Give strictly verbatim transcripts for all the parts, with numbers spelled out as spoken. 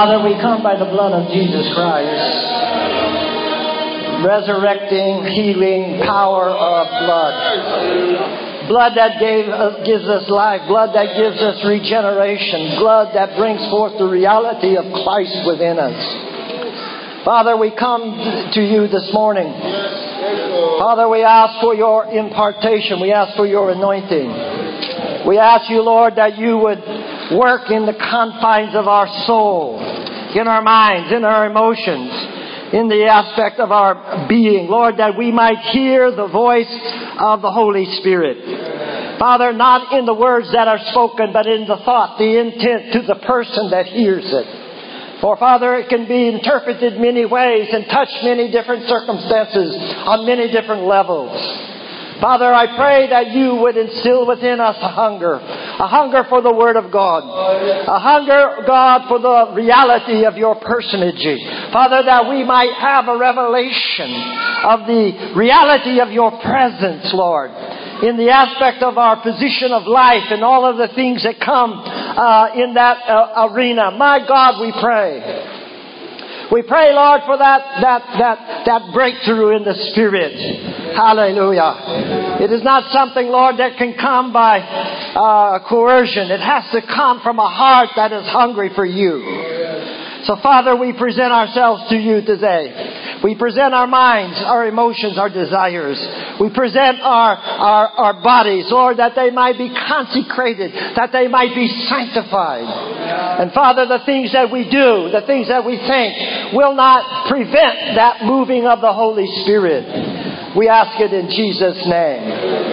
Father, we come by the blood of Jesus Christ. Resurrecting, healing power of blood. Blood that gave, uh, gives us life. Blood that gives us regeneration. Blood that brings forth the reality of Christ within us. Father, we come to you this morning. Father, we ask for your impartation. We ask for your anointing. We ask you, Lord, that you would work in the confines of our soul, in our minds, in our emotions, in the aspect of our being. Lord, that we might hear the voice of the Holy Spirit. Father, not in the words that are spoken, but in the thought, the intent to the person that hears it. For, Father, it can be interpreted many ways and touch many different circumstances on many different levels. Father, I pray that you would instill within us a hunger. A hunger for the Word of God. A hunger, God, for the reality of your personage. Father, that we might have a revelation of the reality of your presence, Lord, in the aspect of our position of life and all of the things that come uh, in that uh, arena. My God, we pray. We pray, Lord, for that, that, that, that breakthrough in the Spirit. Hallelujah. It is not something, Lord, that can come by uh, coercion. It has to come from a heart that is hungry for you. So, Father, we present ourselves to you today. We present our minds, our emotions, our desires. We present our, our, our bodies, Lord, that they might be consecrated, that they might be sanctified. And Father, the things that we do, the things that we think, will not prevent that moving of the Holy Spirit. We ask it in Jesus' name.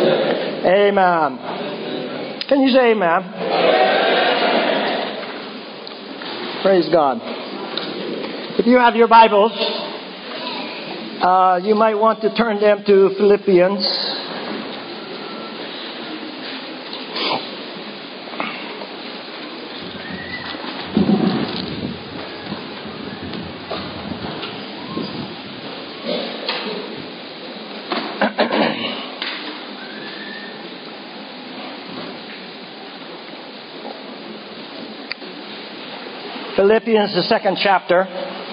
Amen. Can you say amen? Praise God. If you have your Bibles, uh, you might want to turn them to Philippians. Philippians, the second chapter.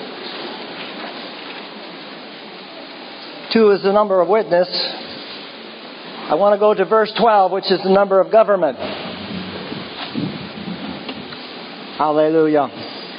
Two is the number of witness. I want to go to verse twelve, which is the number of government. Hallelujah.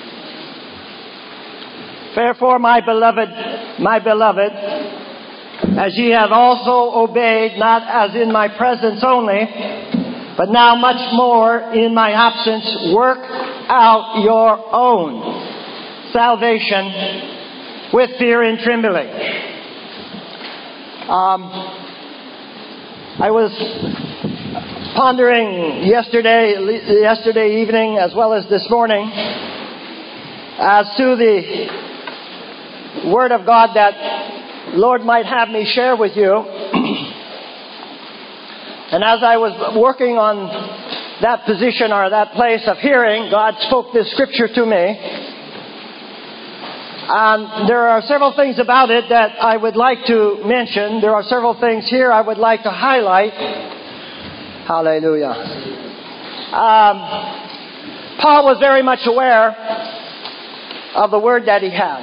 Therefore, my beloved, my beloved, as ye have also obeyed, not as in my presence only, but now much more in my absence, work out your own salvation with fear and trembling. Um, I was pondering yesterday, yesterday evening as well as this morning as to the Word of God that Lord might have me share with you. And as I was working on that position or that place of hearing, God spoke this scripture to me. And there are several things about it that I would like to mention. There are several things here I would like to highlight. Hallelujah. Um, Paul was very much aware of the word that he had.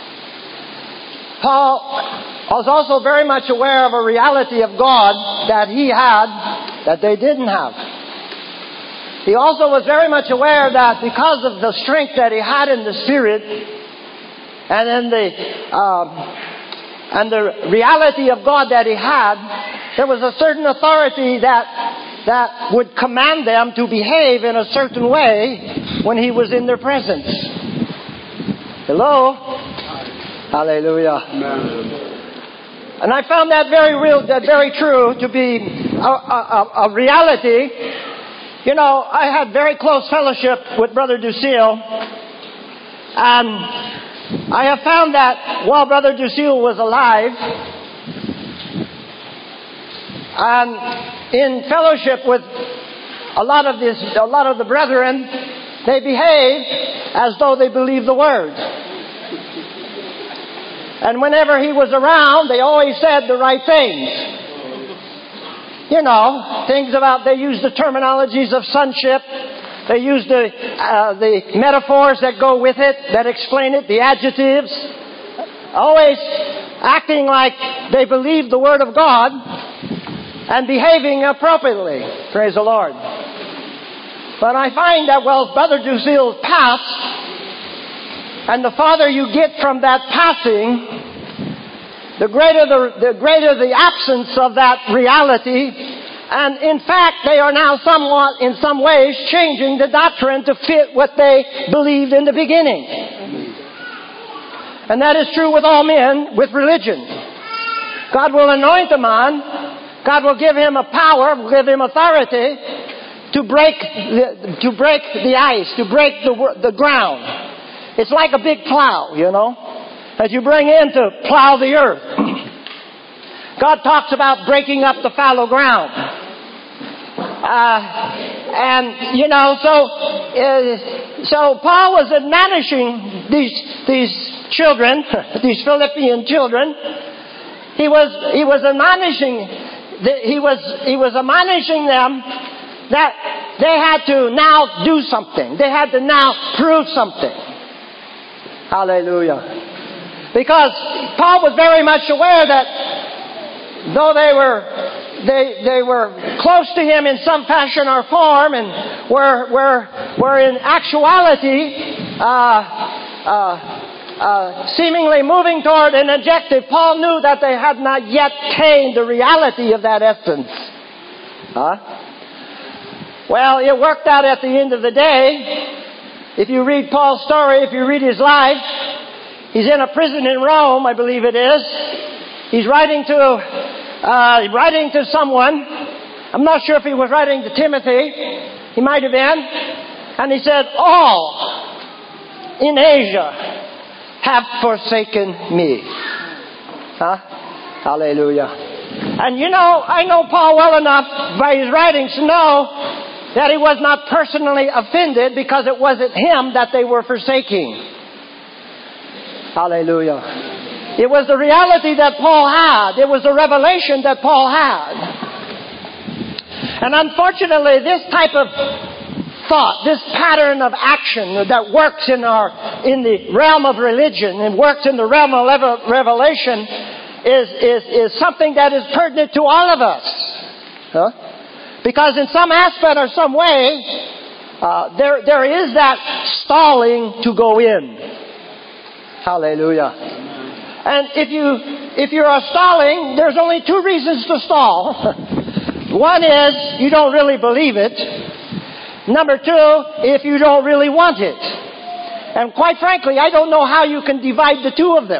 Paul was also very much aware of a reality of God that he had that they didn't have. He also was very much aware that because of the strength that he had in the Spirit, and then the um, and the reality of God that he had, there was a certain authority that that would command them to behave in a certain way when he was in their presence. Hello? Hallelujah. Amen. And I found that very real, that very true to be a, a, a reality. You know, I had very close fellowship with Brother Ducille, and I have found that while Brother Ducille was alive, and in fellowship with a lot of this, a lot of the brethren, they behaved as though they believed the Word. And whenever he was around, they always said the right things. You know, things about, they used the terminologies of sonship, They use the, uh, the metaphors that go with it, that explain it, the adjectives. Always acting like they believe the Word of God and behaving appropriately. Praise the Lord. But I find that, well, Brother Dusil passed, and the farther you get from that passing, the greater the, the greater the absence of that reality. And in fact, they are now somewhat, in some ways, changing the doctrine to fit what they believed in the beginning. And that is true with all men, with religion. God will anoint a man. God will give him a power, will give him authority to break the, to break the ice, to break the, the ground. It's like a big plow, you know, that you bring in to plow the earth. God talks about breaking up the fallow ground. Uh, and, you know, so uh, so Paul was admonishing these these children, these Philippian children. He was he was admonishing he was he was admonishing them that they had to now do something. They had to now prove something. Hallelujah. Because Paul was very much aware that though they were they they were close to him in some fashion or form, and were were were in actuality uh, uh, uh, seemingly moving toward an objective, Paul knew that they had not yet attained the reality of that essence. Huh? Well, it worked out at the end of the day. If you read Paul's story, if you read his life, he's in a prison in Rome, I believe it is. He's writing to uh, writing to someone. I'm not sure if he was writing to Timothy. He might have been. And he said, all in Asia have forsaken me. Huh? Hallelujah. And you know, I know Paul well enough by his writings to know that he was not personally offended because it wasn't him that they were forsaking. Hallelujah. It was the reality that Paul had. It was the revelation that Paul had. And unfortunately, this type of thought, this pattern of action that works in our in the realm of religion and works in the realm of revelation is, is, is something that is pertinent to all of us. Huh? Because in some aspect or some way, uh, there there is that stalling to go in. Hallelujah. And if you if you're a stalling, there's only two reasons to stall. One is you don't really believe it. Number two, if you don't really want it. And quite frankly, I don't know how you can divide the two of them.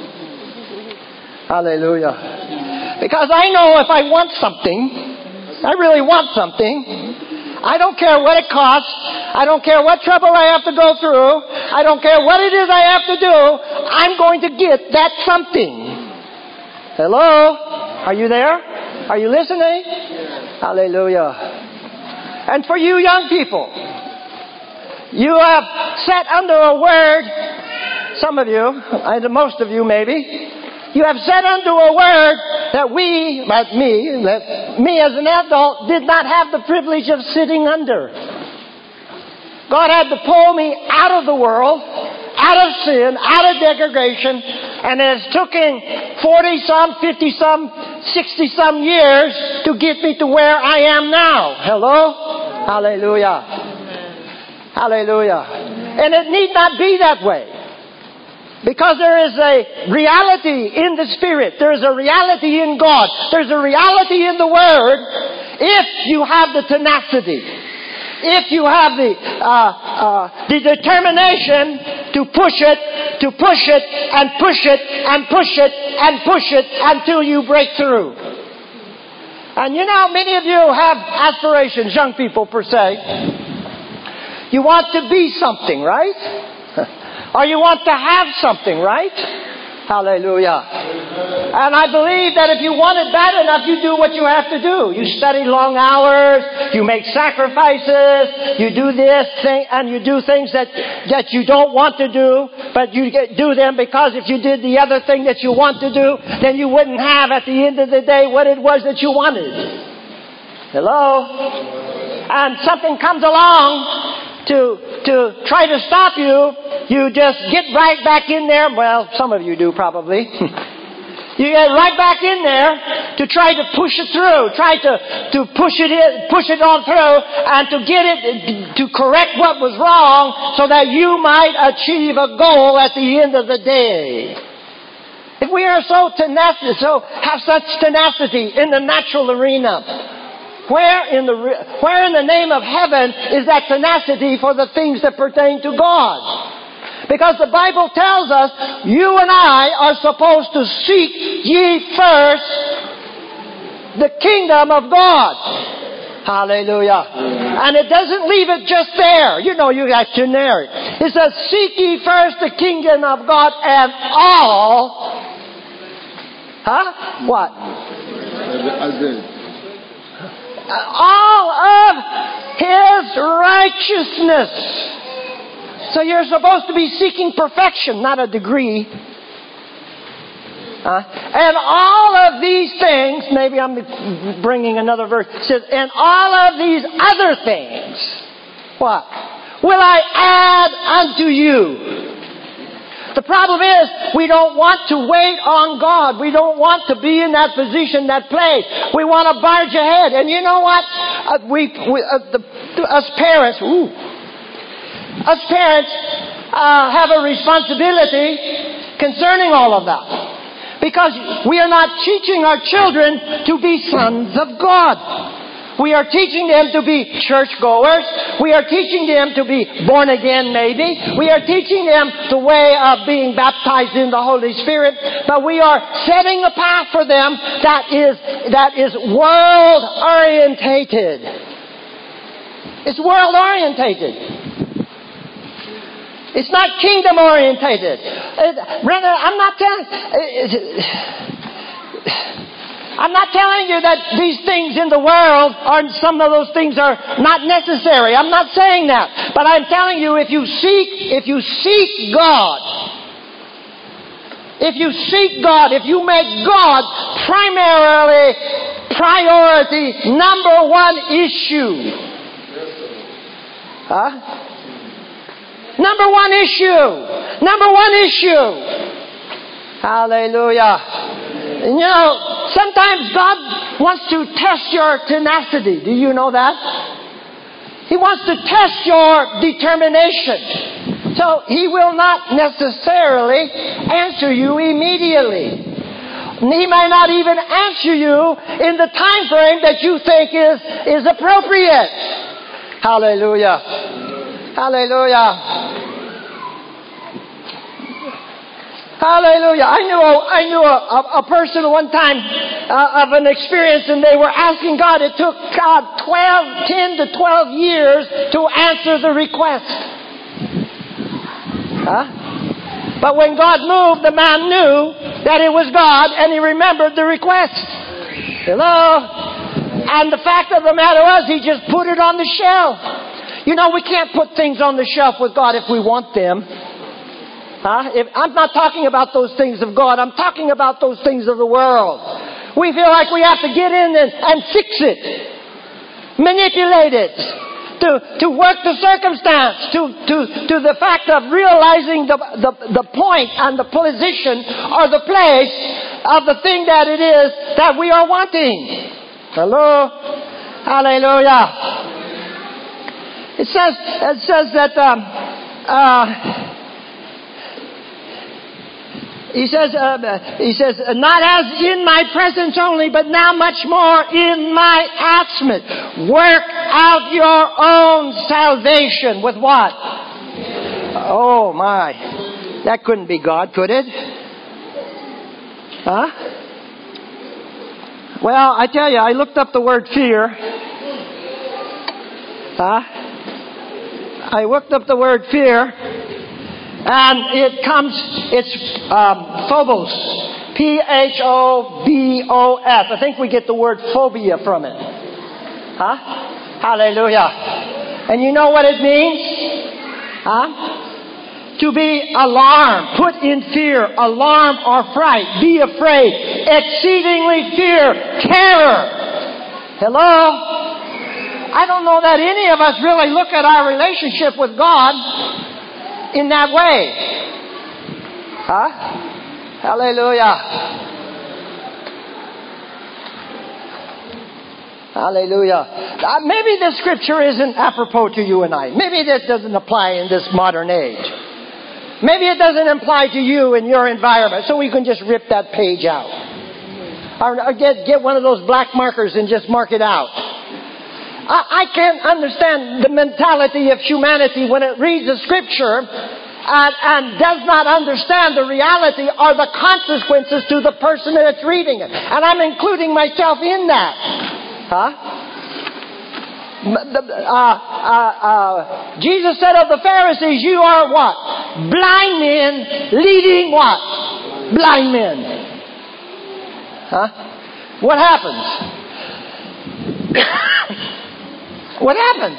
Hallelujah. Because I know if I want something, I really want something, I don't care what it costs. I don't care what trouble I have to go through. I don't care what it is I have to do. I'm going to get that something. Hello? Are you there? Are you listening? Hallelujah. And for you young people, you have sat under a word, some of you, and most of you maybe, you have sat under a word that we, that me, that me as an adult did not have the privilege of sitting under. God had to pull me out of the world, out of sin, out of degradation, and it has taken forty-some, fifty-some, sixty-some years to get me to where I am now. Hello? Hallelujah. Hallelujah. And it need not be that way. Because there is a reality in the Spirit. There is a reality in God. There's a reality in the Word if you have the tenacity. If you have the uh, uh, the determination to push it, to push it, and push it, and push it, and push it until you break through. And you know, many of you have aspirations, young people per se. You want to be something, right? Or you want to have something, right? Hallelujah. And I believe that if you want it bad enough, you do what you have to do. You study long hours, you make sacrifices, you do this thing, and you do things that, that you don't want to do, but you get, do them because if you did the other thing that you want to do, then you wouldn't have at the end of the day what it was that you wanted. Hello? And something comes along to, to try to stop you, you just get right back in there. Well, some of you do probably. You get right back in there to try to push it through, try to, to push it in, push it on through, and to get it, to correct what was wrong so that you might achieve a goal at the end of the day. If we are so tenacious, so have such tenacity in the natural arena, where in the, where in the name of heaven is that tenacity for the things that pertain to God? Because the Bible tells us, you and I are supposed to seek ye first the kingdom of God. Hallelujah. And it doesn't leave it just there. You know, you got generic. It says, seek ye first the kingdom of God and all. Huh? What? All of His righteousness. So you're supposed to be seeking perfection, not a degree. Uh, and all of these things, maybe I'm bringing another verse, it says, and all of these other things, what? Will I add unto you. The problem is, we don't want to wait on God. We don't want to be in that position, that place. We want to barge ahead. And you know what? Uh, we, we uh, the, us parents, ooh, Us parents uh, have a responsibility concerning all of that. Because we are not teaching our children to be sons of God. We are teaching them to be churchgoers. We are teaching them to be born again, maybe. We are teaching them the way of being baptized in the Holy Spirit. But we are setting a path for them that is, that is world-orientated. It's world-orientated. It's not kingdom orientated. Brother, I'm not telling I'm not telling you that these things in the world are, some of those things are not necessary. I'm not saying that. But I'm telling you, if you seek, if you seek God, if you seek God, if you make God primarily priority, number one issue. Huh? Number one issue. Number one issue. Hallelujah. You know, sometimes God wants to test your tenacity. Do you know that? He wants to test your determination. So He will not necessarily answer you immediately. He may not even answer you in the time frame that you think is, is appropriate. Hallelujah. Hallelujah. Hallelujah. I knew a, I knew a, a, a person one time uh, of an experience, and they were asking God. It took God twelve, ten to twelve years to answer the request. Huh? But when God moved, the man knew that it was God, and he remembered the request. Hello? And the fact of the matter was, he just put it on the shelf. You know, we can't put things on the shelf with God if we want them. Huh? If, I'm not talking about those things of God. I'm talking about those things of the world. We feel like we have to get in and, and fix it. Manipulate it. To, to work the circumstance. To, to, to the fact of realizing the, the, the point and the position or the place of the thing that it is that we are wanting. Hello? Hallelujah. It says, it says that, um, uh, he says, uh, he says, not as in my presence only, but now much more in my absence. Work out your own salvation with what? Oh my. That couldn't be God, could it? Huh? Well, I tell you, I looked up the word fear. Huh? I looked up the word fear, and it comes, it's um, phobos. P H O B O S. I think we get the word phobia from it. Huh? Hallelujah. And you know what it means? Huh? To be alarmed, put in fear, alarm or fright, be afraid, exceedingly fear, terror. Hello? I don't know that any of us really look at our relationship with God in that way. Huh? Hallelujah. Hallelujah. Uh, maybe this scripture isn't apropos to you and I. Maybe that doesn't apply in this modern age. Maybe it doesn't apply to you and your environment, so we can just rip that page out. Or, or get, get one of those black markers and just mark it out. I, I can't understand the mentality of humanity when it reads the scripture and, and does not understand the reality or the consequences to the person that's reading it. And I'm including myself in that. Huh? Uh, uh, uh, Jesus said of the Pharisees, you are what? Blind men leading what? Blind men. Huh? What happens? What happens?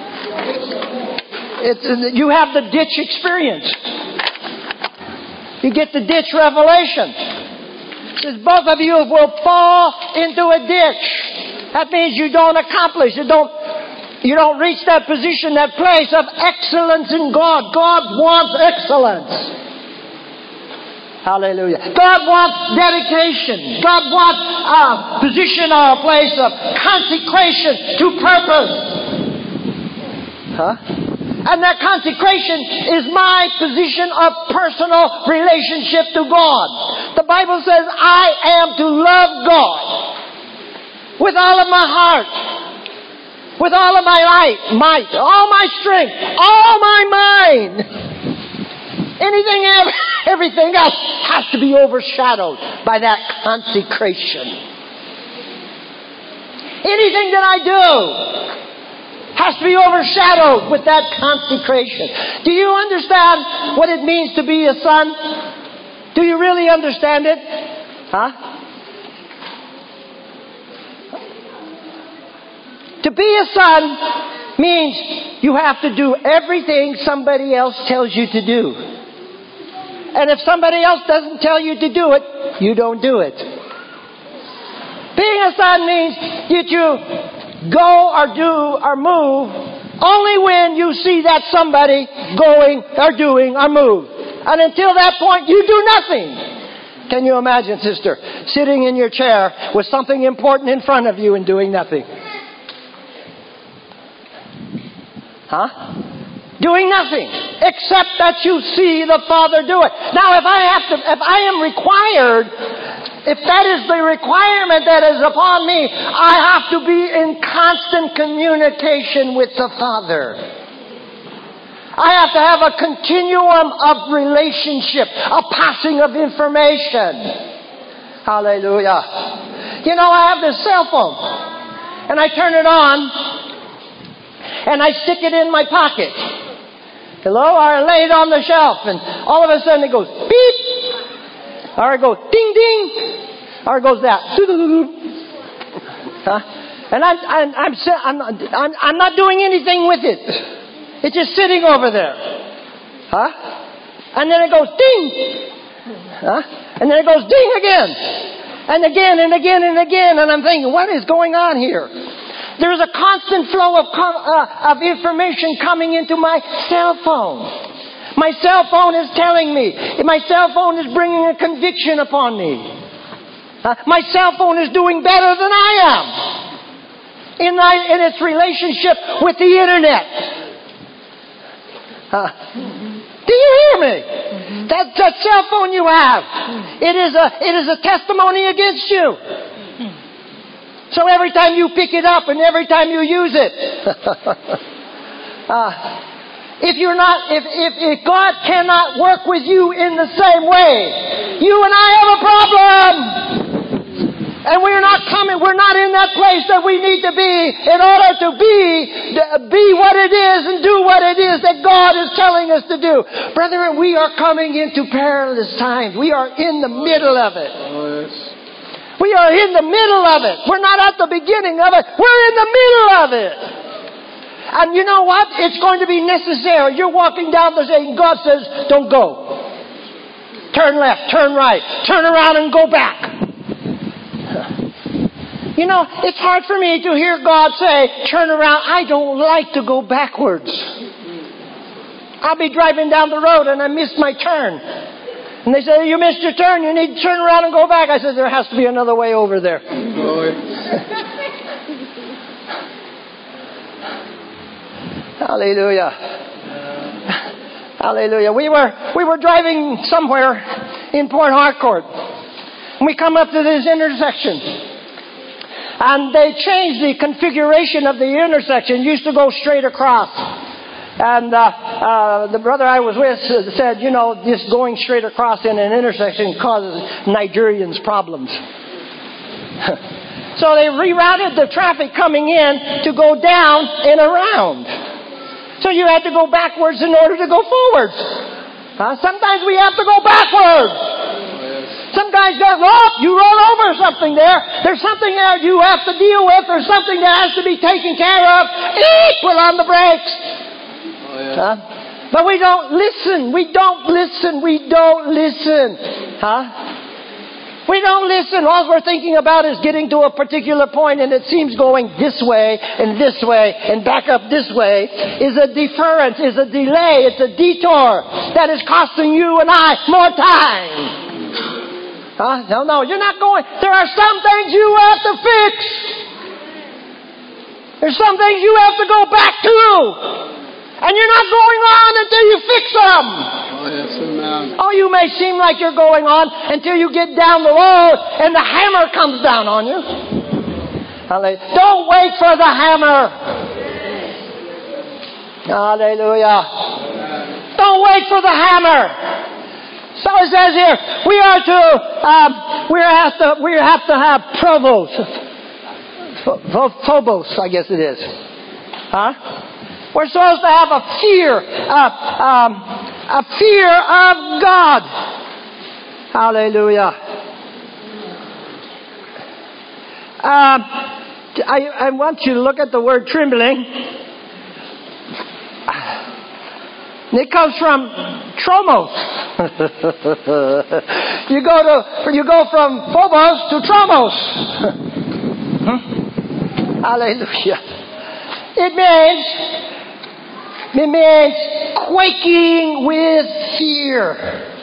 It's, you have the ditch experience. You get the ditch revelation. It says both of you will fall into a ditch. That means you don't accomplish. You don't, you don't reach that position, that place of excellence in God. God wants excellence. Hallelujah. God wants dedication. God wants a position or a place of consecration to purpose. Huh? And that consecration is my position of personal relationship to God. The Bible says I am to love God with all of my heart, with all of my light, might, all my strength, all my mind. Anything else, everything else has to be overshadowed by that consecration. Anything that I do has to be overshadowed with that consecration. Do you understand what it means to be a son? Do you really understand it? Huh? To be a son means you have to do everything somebody else tells you to do. And if somebody else doesn't tell you to do it, you don't do it. Being a son means that you go or do or move only when you see that somebody going or doing or move. And until that point, you do nothing. Can you imagine, sister, sitting in your chair with something important in front of you and doing nothing? Huh? Doing nothing except that you see the Father do it. Now, if I have to, if I am required, if that is the requirement that is upon me, I have to be in constant communication with the Father. I have to have a continuum of relationship, a passing of information. Hallelujah. You know, I have this cell phone, and I turn it on, and I stick it in my pocket. Hello? Or I lay it on the shelf, and all of a sudden it goes beep, or it goes ding ding, or it goes that. Huh? And I'm I'm I'm I'm I'm, I'm not doing anything with it. It's just sitting over there. Huh? And then it goes ding. Huh? And then it goes ding again, and again and again and again, and I'm thinking, what is going on here? There's a constant flow of, com- uh, of information coming into my cell phone. My cell phone is telling me. My cell phone is bringing a conviction upon me. Uh, my cell phone is doing better than I am in, my, in its relationship with the internet. Uh, do you hear me? Mm-hmm. That, that cell phone you have, it is a, it is a testimony against you. So every time you pick it up and every time you use it, uh, if you're not, if, if, if God cannot work with you in the same way, you and I have a problem. And we're not coming, we're not in that place that we need to be in order to be, be what it is and do what it is that God is telling us to do. Brethren, we are coming into perilous times. We are in the middle of it. We are in the middle of it. We're not at the beginning of it. We're in the middle of it. And you know what? It's going to be necessary. You're walking down the street and God says, don't go. Turn left, turn right, turn around and go back. You know, it's hard for me to hear God say, turn around. I don't like to go backwards. I'll be driving down the road and I miss my turn. And they say, you missed your turn. You need to turn around and go back. I said, there has to be another way over there. Hallelujah. Hallelujah. We were, we were driving somewhere in Port Harcourt. And we come up to this intersection. And they changed the configuration of the intersection. It used to go straight across. And uh, uh, the brother I was with said, you know, this going straight across in an intersection causes Nigerians problems. So they rerouted the traffic coming in to go down and around. So you had to go backwards in order to go forwards. Huh? Sometimes we have to go backwards. Some guys got rope. You roll over something there. There's something there you have to deal with. There's something that has to be taken care of. Equal on the brakes. Oh, yeah. Huh? But we don't listen. We don't listen. We don't listen. Huh? We don't listen. All we're thinking about is getting to a particular point, and it seems going this way and this way and back up this way is a deference, is a delay, it's a detour that is costing you and I more time. Huh? No, no, you're not going. There are some things you have to fix. There's some things you have to go back to. And you're not going on until you fix them. Oh, yes, amen. Oh, you may seem like you're going on until you get down the road and the hammer comes down on you. Don't wait for the hammer. Hallelujah. Don't wait for the hammer. So it says here, we are to, um, we have to, we have to have provost, phobos, I guess it is, huh? We're supposed to have a fear, uh, um, a fear of God. Hallelujah. Um, I, I want you to look at the word trembling. It comes from tromos. you go to you go from phobos to tromos. Hallelujah. It means it means quaking with fear.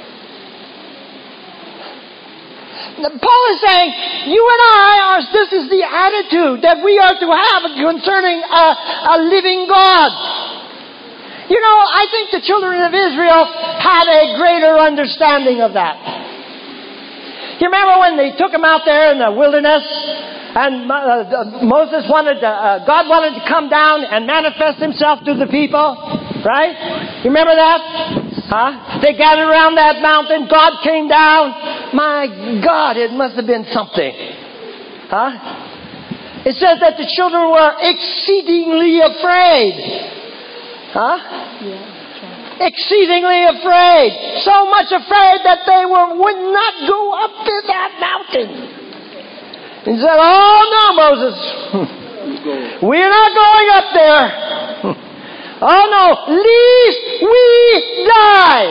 Paul is saying, you and I are. This is the attitude that we are to have concerning a, a living God. You know, I think the children of Israel had a greater understanding of that. You remember when they took them out there in the wilderness, and uh, Moses wanted to, uh, God wanted to come down and manifest Himself to the people, right? You remember that? Huh? They gathered around that mountain. God came down. My God, it must have been something. Huh? It says that the children were exceedingly afraid. Huh? Yeah, exceedingly afraid. So much afraid that they were, would not go up to that mountain. He said, oh no, Moses. We're not going up there. Oh no, lest we die.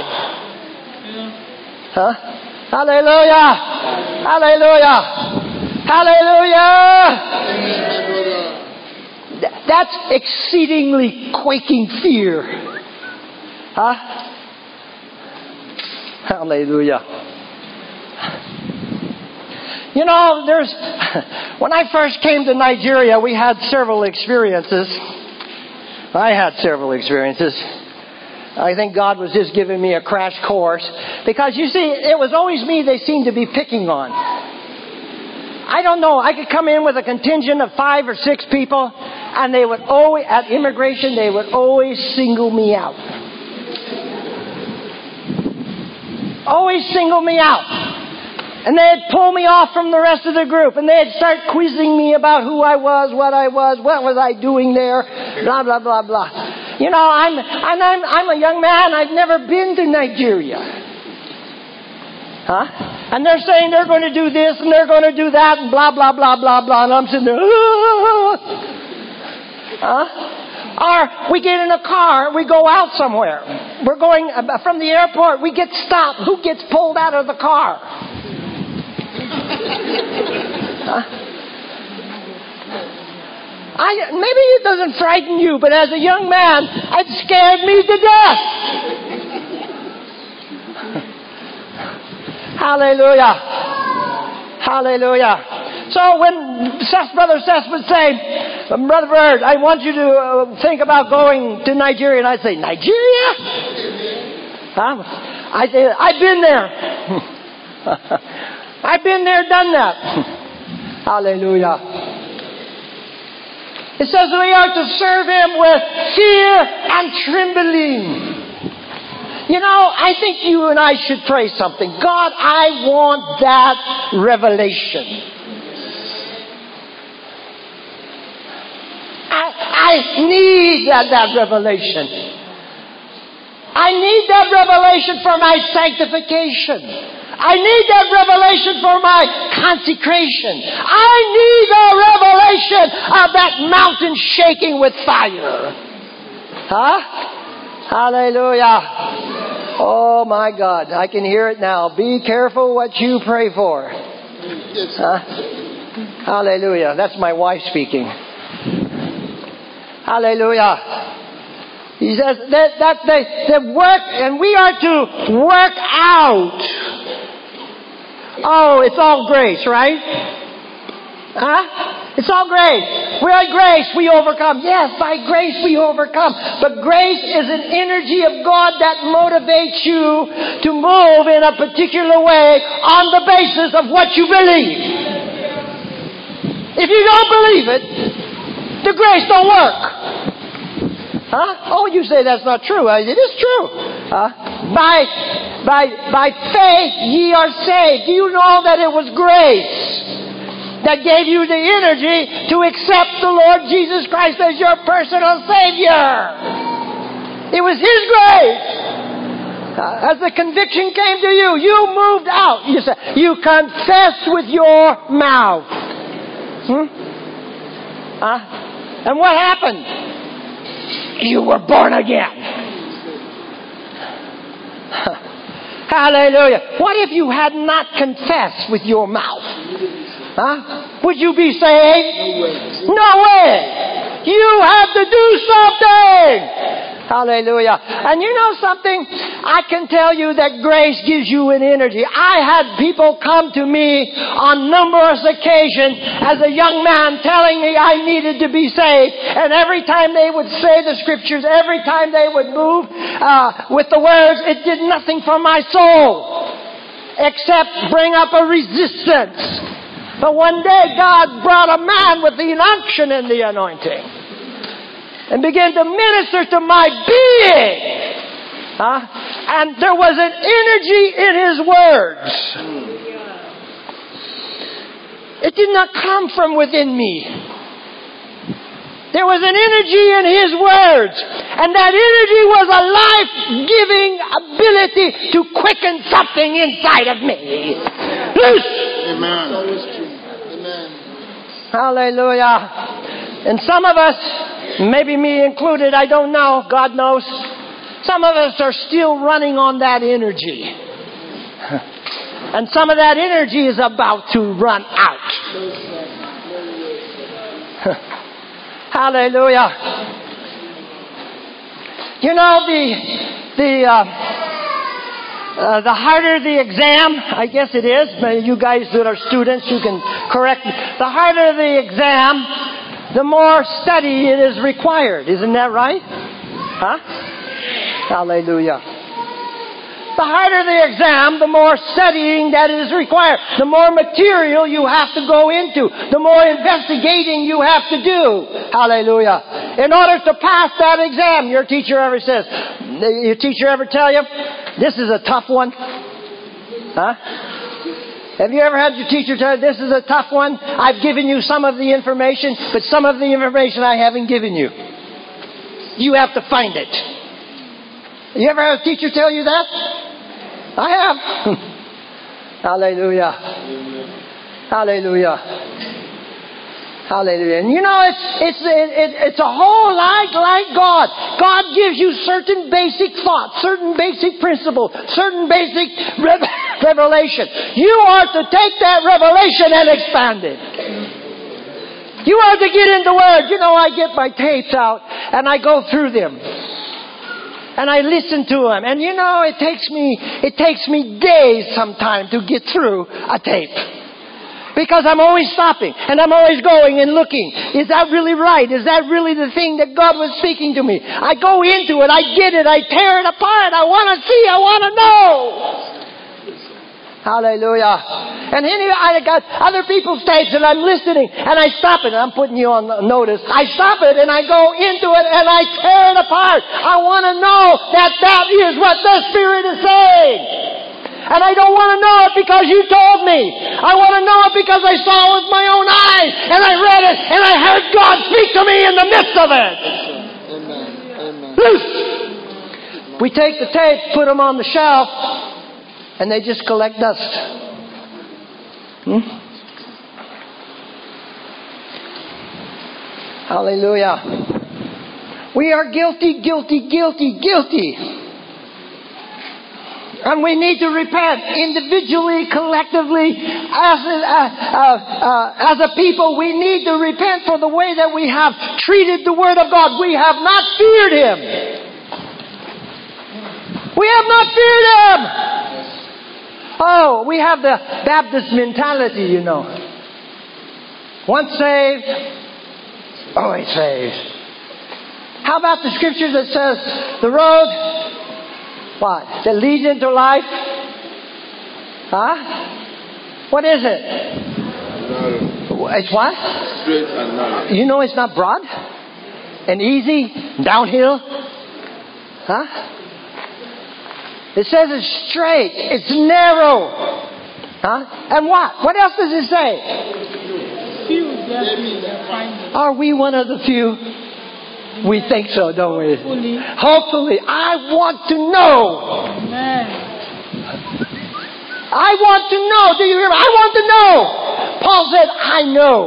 Huh? Hallelujah. Hallelujah. Hallelujah. That's exceedingly quaking fear. Huh? Hallelujah. You know, there's, when I first came to Nigeria, we had several experiences. I had several experiences. I think God was just giving me a crash course. Because you see, it was always me they seemed to be picking on. I don't know. I could come in with a contingent of five or six people, and they would always, at immigration, they would always single me out. Always single me out. And they'd pull me off from the rest of the group, and they'd start quizzing me about who I was, what I was, what was I doing there, blah, blah, blah, blah. You know, I'm, and I'm, I'm a young man. I've never been to Nigeria. Huh? And they're saying they're going to do this and they're going to do that and blah, blah, blah, blah, blah. And I'm sitting there. Huh? Or we get in a car, we go out somewhere. We're going from the airport, we get stopped. Who gets pulled out of the car? Huh? I, maybe it doesn't frighten you, but as a young man, it scared me to death. Hallelujah. Hallelujah. So when Seth, Brother Seth would say, Brother Bird, I want you to uh, think about going to Nigeria. And I'd say, Nigeria? Huh? I'd say, I've been there. I've been there, done that. Hallelujah. It says we are to serve Him with fear and trembling. You know, I think you and I should pray something. God, I want that revelation. I, I need that, that revelation. I need that revelation for my sanctification. I need that revelation for my consecration. I need a revelation of that mountain shaking with fire. Huh? Hallelujah. Oh my God, I can hear it now. Be careful what you pray for. Huh? Hallelujah. That's my wife speaking. Hallelujah. He says that, that they, they work, and we are to work out. Oh, it's all grace, right? Huh? It's all grace. By grace we overcome. Yes, by grace we overcome. But grace is an energy of God that motivates you to move in a particular way on the basis of what you believe. If you don't believe it, the grace don't work. Huh? Oh, you say that's not true. It is true. Huh? By, by, by faith ye are saved. Do you know that it was grace that gave you the energy to accept the Lord Jesus Christ as your personal Savior? It was His grace. Uh, as the conviction came to you, you moved out. You said, you confessed with your mouth. Hmm? Huh? And what happened? You were born again. Hallelujah. What if you had not confessed with your mouth? Huh? Would you be saved? No way. You have to do something. Hallelujah. And you know something? I can tell you that grace gives you an energy. I had people come to me on numerous occasions as a young man telling me I needed to be saved. And every time they would say the scriptures, every time they would move uh, with the words, it did nothing for my soul except bring up a resistance. But one day God brought a man with the unction and the anointing and began to minister to my being. Huh? And there was an energy in his words. It did not come from within me. There was an energy in his words. And that energy was a life-giving ability to quicken something inside of me. Amen. Amen. Hallelujah. And some of us, maybe me included, I don't know, God knows, some of us are still running on that energy. And some of that energy is about to run out. Hallelujah. You know, the the uh, uh, the harder the exam, I guess it is. You guys that are students, you can correct me. The harder the exam, the more study it is required. Isn't that right? Huh? Hallelujah. The harder the exam, the more studying that is required. The more material you have to go into. The more investigating you have to do. Hallelujah. In order to pass that exam, your teacher ever says, your teacher ever tell you, this is a tough one? Huh? Have you ever had your teacher tell you, this is a tough one? I've given you some of the information, but some of the information I haven't given you. You have to find it. You ever had a teacher tell you that? I have. Hallelujah. Hallelujah. Hallelujah. And you know, it's it's it, it, it's a whole lot like God. God gives you certain basic thoughts, certain basic principles, certain basic re- revelation. You are to take that revelation and expand it. You are to get in the Word. You know, I get my tapes out and I go through them. And I listen to them. And you know, it takes me, it takes me days sometimes to get through a tape. Because I'm always stopping and I'm always going and looking. Is that really right? Is that really the thing that God was speaking to me? I go into it. I get it. I tear it apart. I want to see. I want to know. Hallelujah. And anyway, I got other people's tapes and I'm listening and I stop it. I'm putting you on notice. I stop it and I go into it and I tear it apart. I want to know that that is what the Spirit is saying. And I don't want to know it because you told me. I want to know it because I saw it with my own eyes. And I read it. And I heard God speak to me in the midst of it. Amen. Amen. We take the tapes, put them on the shelf, and they just collect dust. Hmm? Hallelujah. We are guilty, guilty, guilty, guilty. And we need to repent individually, collectively, as a, uh, uh, uh, as a people. We need to repent for the way that we have treated the Word of God. We have not feared Him. We have not feared Him. Oh, we have the Baptist mentality, you know. Once saved, always saved. How about the scripture that says the road... What? That leads into life? Huh? What is it? Narrow. It's what? Straight and narrow. You know it's not broad? And easy? Downhill? Huh? It says it's straight. It's narrow. Huh? And what? What else does it say? Few. Are we one of the few? We think so, don't we? Hopefully. Hopefully. I want to know. Amen. I want to know. Do you hear me? I want to know. Paul said, I know.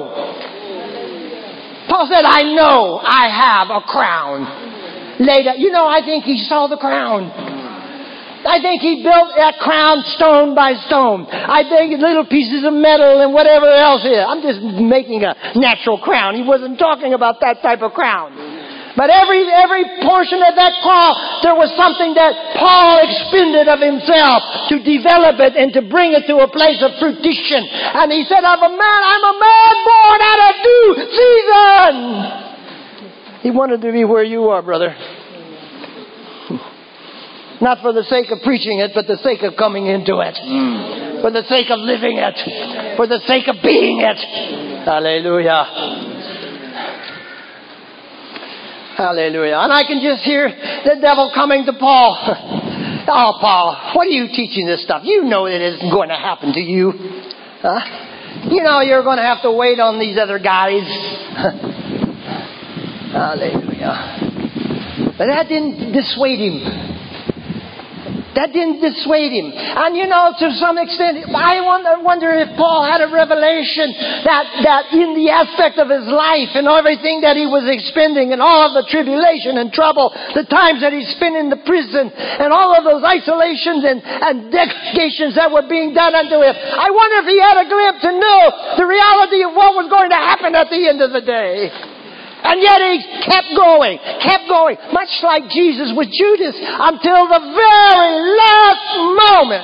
Paul said, I know I have a crown laid out. You know, I think he saw the crown. I think he built that crown stone by stone. I think little pieces of metal and whatever else is. I'm just making a natural crown. He wasn't talking about that type of crown. But every every portion of that cross, there was something that Paul expended of himself to develop it and to bring it to a place of fruition. And he said, I'm a man, I'm a man born out of due season. He wanted to be where you are, brother. Not for the sake of preaching it, but the sake of coming into it. Mm. For the sake of living it. For the sake of being it. Hallelujah. Hallelujah. And I can just hear the devil coming to Paul. Oh, Paul, what are you teaching this stuff? You know it isn't going to happen to you. Huh? You know you're going to have to wait on these other guys. Hallelujah. But that didn't dissuade him. That didn't dissuade him. And you know, to some extent, I wonder, wonder if Paul had a revelation that, that in the aspect of his life and everything that he was expending and all of the tribulation and trouble, the times that he spent in the prison and all of those isolations and, and degradations that were being done unto him, I wonder if he had a glimpse and knew the reality of what was going to happen at the end of the day. And yet he kept going, kept going, much like Jesus with Judas, until the very last moment.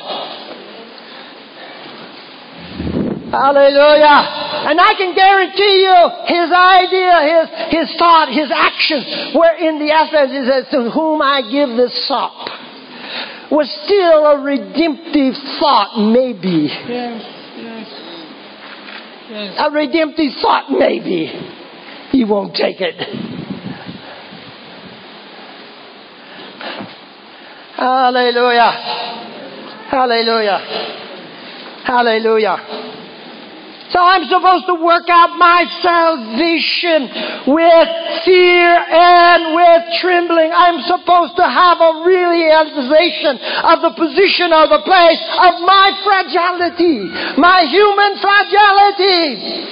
Hallelujah. And I can guarantee you his idea, his, his thought, his actions were in the aspect is to whom I give this sop was still a redemptive thought, maybe. Yes, yes, yes. A redemptive thought, maybe. He won't take it. Hallelujah. Hallelujah. Hallelujah. So I'm supposed to work out my salvation with fear and with trembling. I'm supposed to have a realization of the position of the place of my fragility, my human fragility.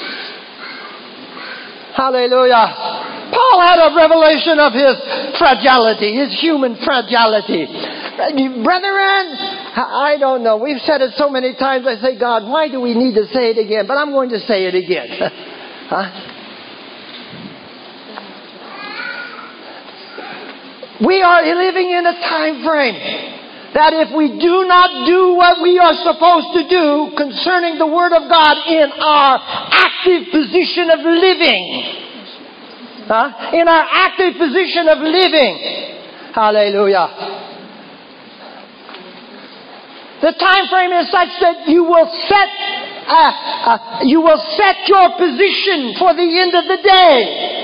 Hallelujah. Paul had a revelation of his fragility, his human fragility. Brethren, I don't know. We've said it so many times. I say, God, why do we need to say it again? But I'm going to say it again. Huh? We are living in a time frame that if we do not do what we are supposed to do concerning the Word of God in our active position of living, huh? in our active position of living, hallelujah. The time frame is such that you will set uh, uh, you will set your position for the end of the day.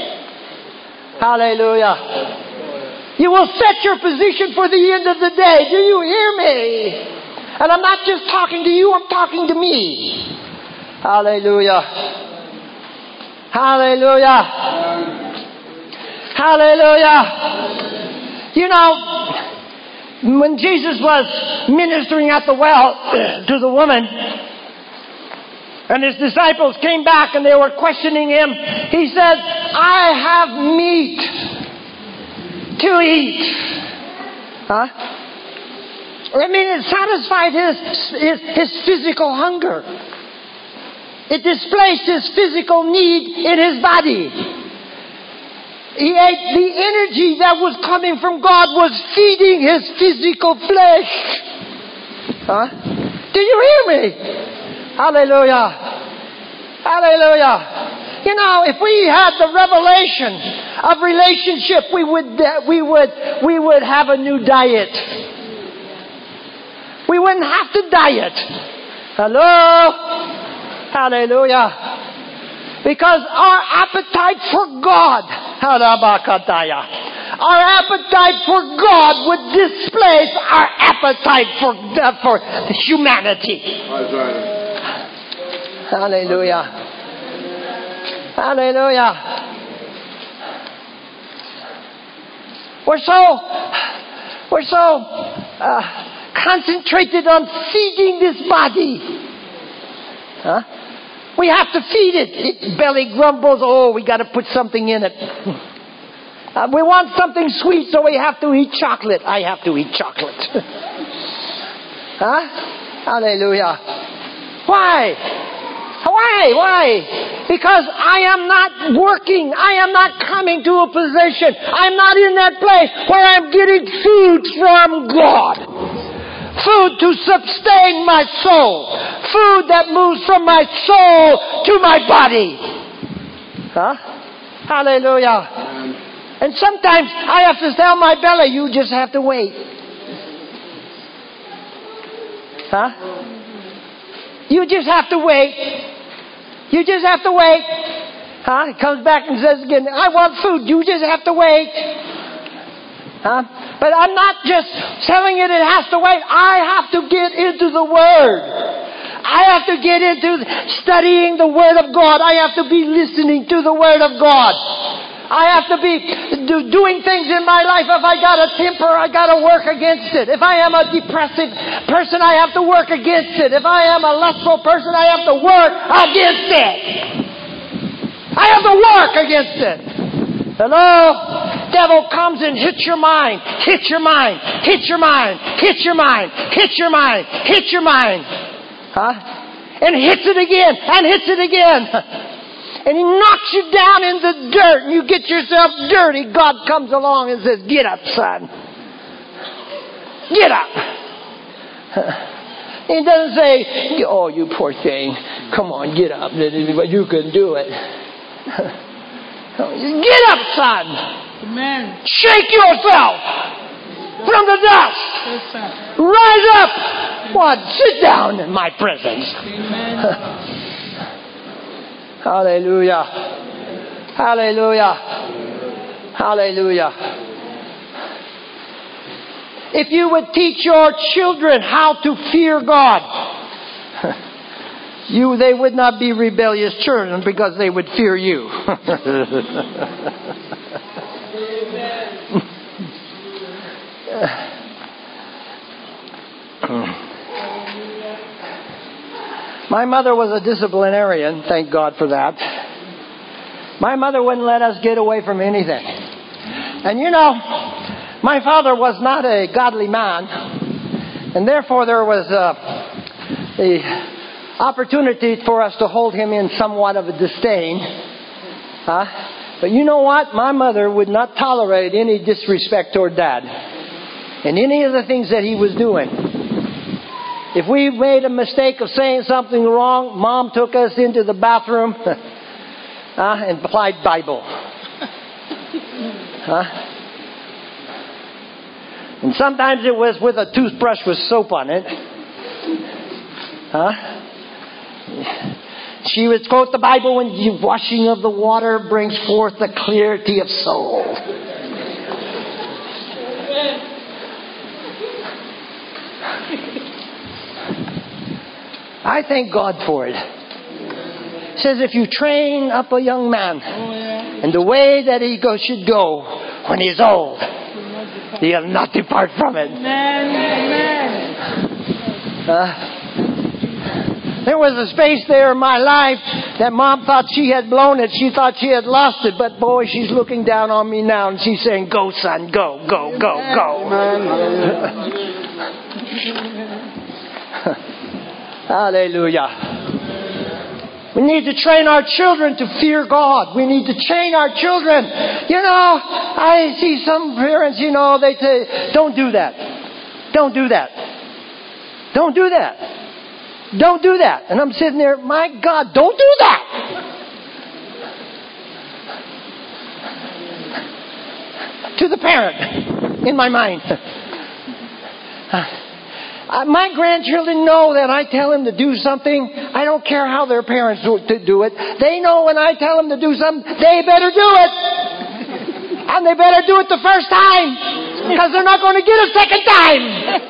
Hallelujah. You will set your position for the end of the day. Do you hear me? And I'm not just talking to you, I'm talking to me. Hallelujah. Hallelujah. Hallelujah. You know, when Jesus was ministering at the well to the woman, and his disciples came back and they were questioning him, he said, I have meat to eat. Huh? I mean, it satisfied his, his, his physical hunger. It displaced his physical need in his body. He ate the energy that was coming from God was feeding his physical flesh. Huh? Do you hear me? Hallelujah. Hallelujah. You know, if we had the revelation of relationship, we would we would we would have a new diet. We wouldn't have to diet. Hello? Hallelujah. Because our appetite for God, our appetite for God would displace our appetite for uh, for humanity. Hallelujah. Hallelujah. We're so, we're so uh, concentrated on feeding this body. Huh? We have to feed it. Its belly grumbles. Oh, we got to put something in it. Uh, we want something sweet, so we have to eat chocolate. I have to eat chocolate. Huh? Hallelujah. Why? Why? Why? Because I am not working. I am not coming to a position. I'm not in that place where I'm getting food from God. Food to sustain my soul. Food that moves from my soul to my body. Huh? Hallelujah. And sometimes I have to tell my belly, you just have to wait. Huh? You just have to wait. You just have to wait. Huh? He comes back and says again, I want food. You just have to wait. Huh? But I'm not just telling it it has to wait. I have to get into the Word. I have to get into studying the Word of God. I have to be listening to the Word of God. I have to be do, doing things in my life. If I got a temper, I got to work against it. If I am a depressive person, I have to work against it. If I am a lustful person, I have to work against it. I have to work against it. Hello? Devil comes and hits your mind, hits your mind, hits your mind, hits your mind, hits your mind, hits your mind. Huh? And hits it again, and hits it again. And he knocks you down in the dirt and you get yourself dirty. God comes along and says, get up, son. Get up. He doesn't say, oh, you poor thing. Come on, get up. You can do it. Get up, son. Amen. Shake yourself from the dust. Yes, sir. Rise up. What? Sit down in my presence. Amen. Hallelujah. Hallelujah. Hallelujah. If you would teach your children how to fear God, you they would not be rebellious children because they would fear you. My mother was a disciplinarian, thank God for that. My mother wouldn't let us get away from anything. And you know, my father was not a godly man, and therefore there was a, a opportunity for us to hold him in somewhat of a disdain. Huh? But you know what? My mother would not tolerate any disrespect toward Dad and any of the things that he was doing. If we made a mistake of saying something wrong, Mom took us into the bathroom uh, and applied Bible. Huh? And sometimes it was with a toothbrush with soap on it. Huh? She would quote the Bible when the washing of the water brings forth the clarity of soul. I thank God for it. It says if you train up a young man in the way that he go, should go when he's old, he'll not depart from it. Amen. Uh, there was a space there in my life that Mom thought she had blown it. She thought she had lost it. But boy, she's looking down on me now and she's saying, go son, go, go, go, go. Hallelujah. We need to train our children to fear God. We need to train our children. You know, I see some parents, you know, they say, don't do that. Don't do that. Don't do that. Don't do that. And I'm sitting there, my God, don't do that. To the parent, in my mind. Uh, my grandchildren know that I tell them to do something. I don't care how their parents do, to do it. They know when I tell them to do something, they better do it. And they better do it the first time. Because they're not going to get a second time.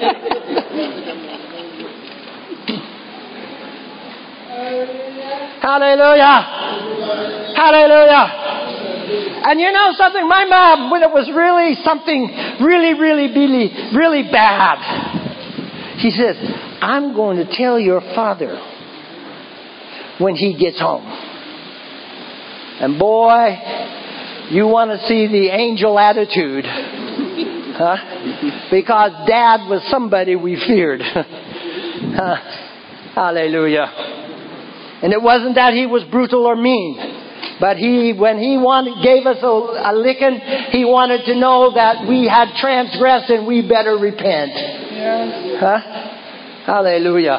Hallelujah. Hallelujah. And you know something? My mom, when it was really something really, really, really, really bad, she says, I'm going to tell your father when he gets home. And boy, you want to see the angel attitude. Huh? Because Dad was somebody we feared. Huh? Hallelujah. And it wasn't that he was brutal or mean. But he, when he wanted, gave us a, a licking, he wanted to know that we had transgressed and we better repent. Yes. Huh? Hallelujah.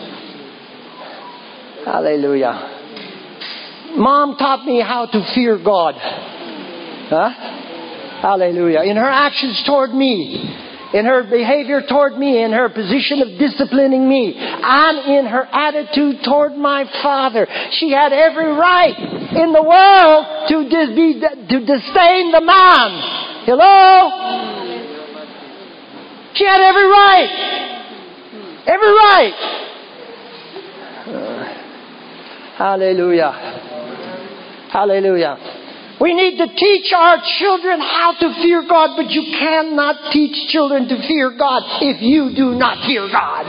Hallelujah. Mom taught me how to fear God. Huh? Hallelujah. In her actions toward me, in her behavior toward me, in her position of disciplining me, and in her attitude toward my father. She had every right in the world to, dis- be, to disdain the man. Hello? She had every right. Every right. Uh, hallelujah. Hallelujah. We need to teach our children how to fear God, but you cannot teach children to fear God if you do not fear God.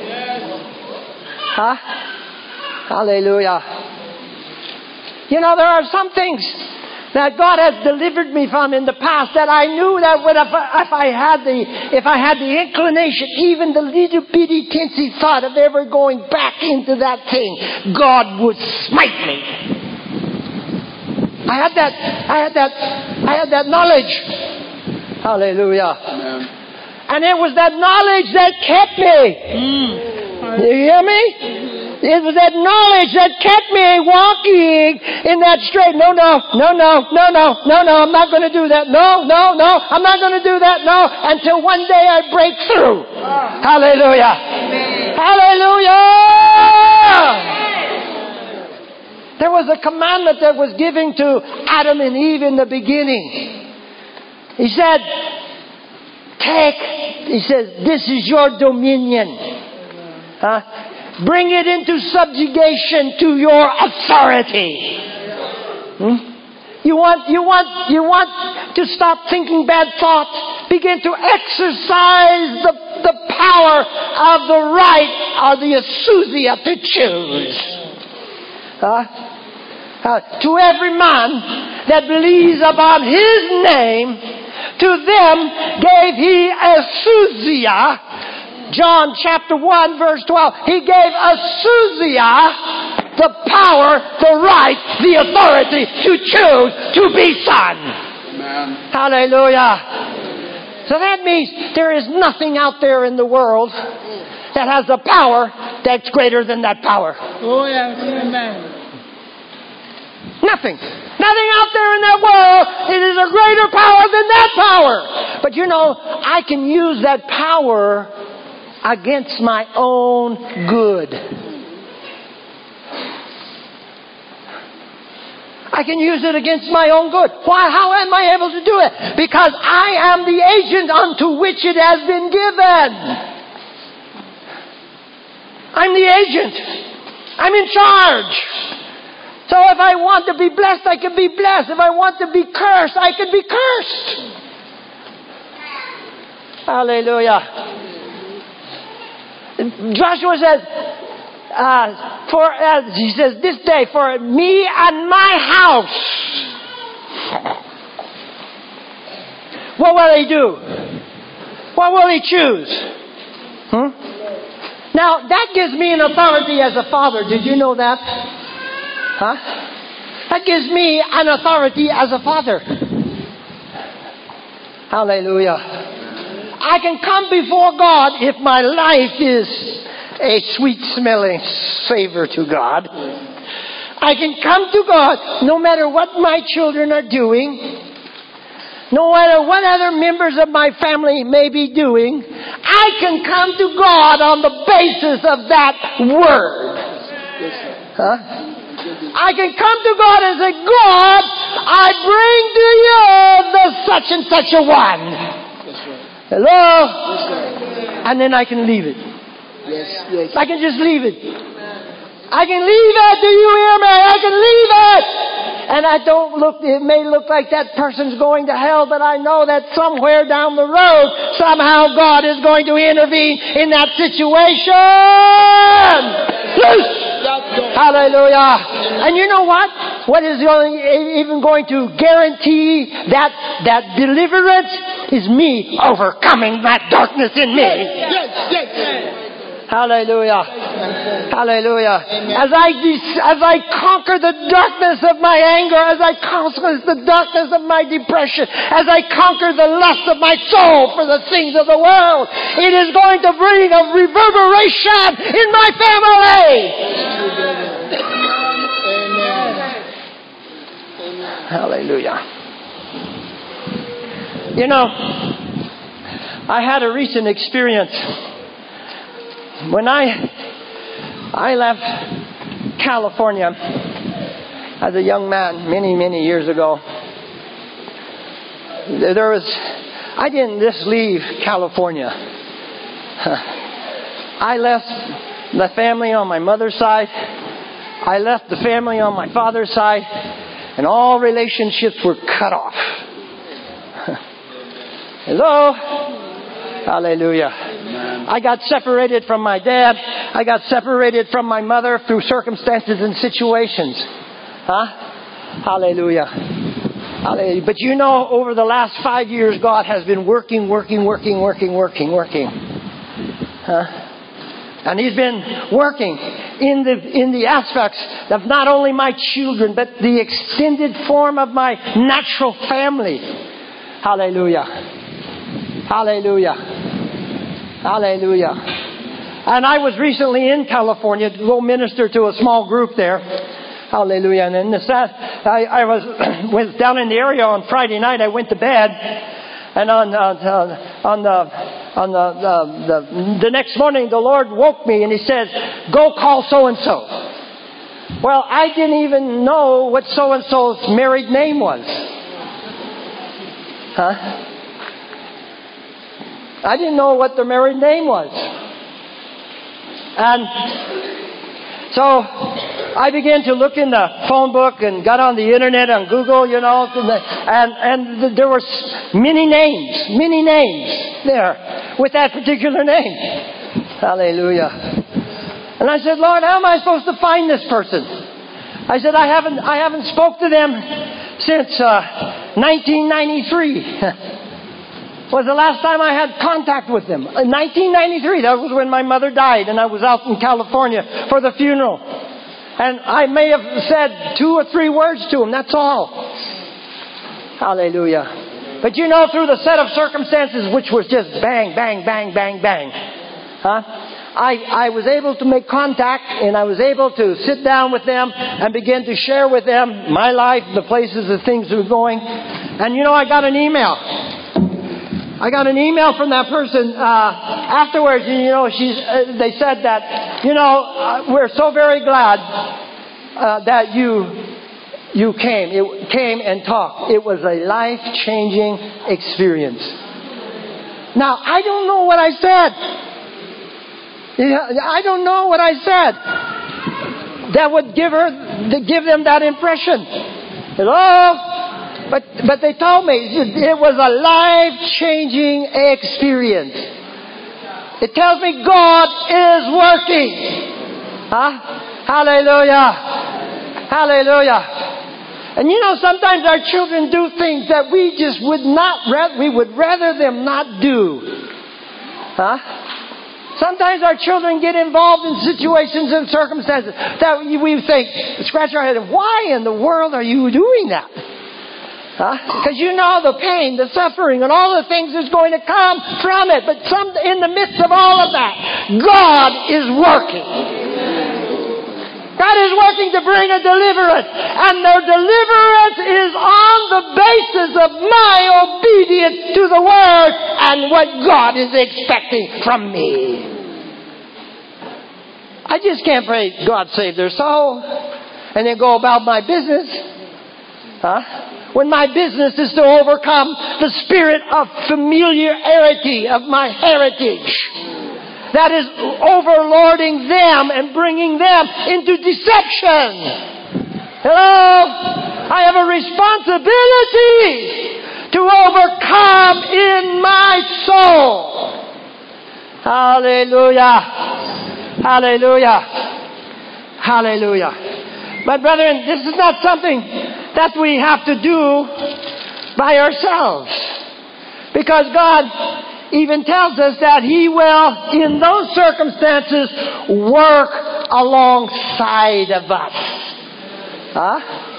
Huh? Hallelujah. You know, there are some things that God has delivered me from in the past that I knew that when if I, if I had the if I had the inclination, even the little bitty teensy thought of ever going back into that thing, God would smite me. I had that, I had that, I had that knowledge. Hallelujah. Amen. And it was that knowledge that kept me. Mm. You hear me? It was that knowledge that kept me walking in that straight. No, no, no, no, no, no, no, no, I'm not going to do that. No, no, no, I'm not going to do that. No, until one day I break through. Oh. Hallelujah. Amen. Hallelujah. There was a commandment that was given to Adam and Eve in the beginning. He said, take, he says, this is your dominion. Huh? Bring it into subjugation to your authority. Hmm? You want, you want, you want to stop thinking bad thoughts. Begin to exercise the, the power of the right or the exousia to choose. Huh? Uh, to every man that believes upon his name, to them gave he exousia. John chapter one verse twelve. He gave exousia the power, the right, the authority to choose to be son. Amen. Hallelujah. So that means there is nothing out there in the world that has a power that's greater than that power. Oh, yes. Amen. Nothing. Nothing out there in that world. It is a greater power than that power. But you know, I can use that power against my own good. I can use it against my own good. Why? How am I able to do it? Because I am the agent unto which it has been given. I'm the agent. I'm in charge. So if I want to be blessed, I can be blessed. If I want to be cursed, I can be cursed. Hallelujah. Joshua says, uh, for uh, he says, this day for me and my house. What will he do? What will he choose? Hmm? Now, that gives me an authority as a father. Did you know that? Huh? That gives me an authority as a father. Hallelujah. I can come before God if my life is a sweet-smelling savor to God. I can come to God no matter what my children are doing, no matter what other members of my family may be doing. I can come to God on the basis of that word. Huh? I can come to God and say, God, I bring to you the such and such a one. Hello? And then I can leave it. Yes, yes. I can just leave it. I can leave it. Do you hear me? I can leave it. And I don't look, it may look like that person's going to hell, but I know that somewhere down the road, somehow God is going to intervene in that situation. Yes. Hallelujah. And you know what? What is even going to guarantee that, that deliverance is me overcoming that darkness in me. Yes, yes, yes. Hallelujah. Hallelujah. As I as I conquer the darkness of my anger, as I conquer the darkness of my depression, as I conquer the lust of my soul for the things of the world, it is going to bring a reverberation in my family. Amen. Hallelujah. You know, I had a recent experience. When I I left California as a young man many, many years ago, there was, I didn't just leave California. I left the family on my mother's side. I left the family on my father's side, and all relationships were cut off. Hello? Hallelujah. Amen. I got separated from my dad. I got separated from my mother through circumstances and situations. Huh? Hallelujah. Hallelujah. But you know, over the last five years, God has been working, working, working, working, working, working. Huh? And He's been working in the in the aspects of not only my children, but the extended form of my natural family. Hallelujah. Hallelujah. Hallelujah. And I was recently in California to go minister to a small group there. Hallelujah. And then this, I, I was, was down in the area on Friday night. I went to bed. And on, uh, on the on the, the, the the next morning, the Lord woke me and He said, "Go call so and so." Well, I didn't even know what so and so's married name was. Huh? I didn't know what their married name was. And so I began to look in the phone book and got on the internet, on Google, you know, and, and there were many names, many names there with that particular name. Hallelujah. And I said, Lord, how am I supposed to find this person? I said, I haven't, I haven't spoke to them since uh, nineteen ninety-three. Was the last time I had contact with them. In nineteen ninety-three, that was when my mother died, and I was out in California for the funeral. And I may have said two or three words to him. That's all. Hallelujah. But you know, through the set of circumstances, which was just bang, bang, bang, bang, bang, huh? I, I was able to make contact, and I was able to sit down with them and begin to share with them my life, the places, the things that were going. And you know, I got an email. I got an email from that person uh, afterwards. And, you know, she's. Uh, they said that, you know, uh, we're so very glad uh, that you you came. It came and talked. It was a life-changing experience. Now, I don't know what I said. I don't know what I said that would give her, to give them that impression. Hello? But but they told me it was a life-changing experience. It tells me God is working. Huh? Hallelujah. Hallelujah. And you know, sometimes our children do things that we just would not, we would rather them not do. Huh? Sometimes our children get involved in situations and circumstances that we think, scratch our head, why in the world are you doing that? Huh? Because you know the pain, the suffering, and all the things that's going to come from it. But some, in the midst of all of that, God is working. God is working to bring a deliverance. And the deliverance is on the basis of my obedience to the Word and what God is expecting from me. I just can't pray, God save their soul, and then go about my business. Huh? When my business is to overcome the spirit of familiarity of my heritage that is overlording them and bringing them into deception. Hello? I have a responsibility to overcome in my soul. Hallelujah. Hallelujah. Hallelujah. But brethren, this is not something that we have to do by ourselves. Because God even tells us that He will, in those circumstances, work alongside of us. Huh?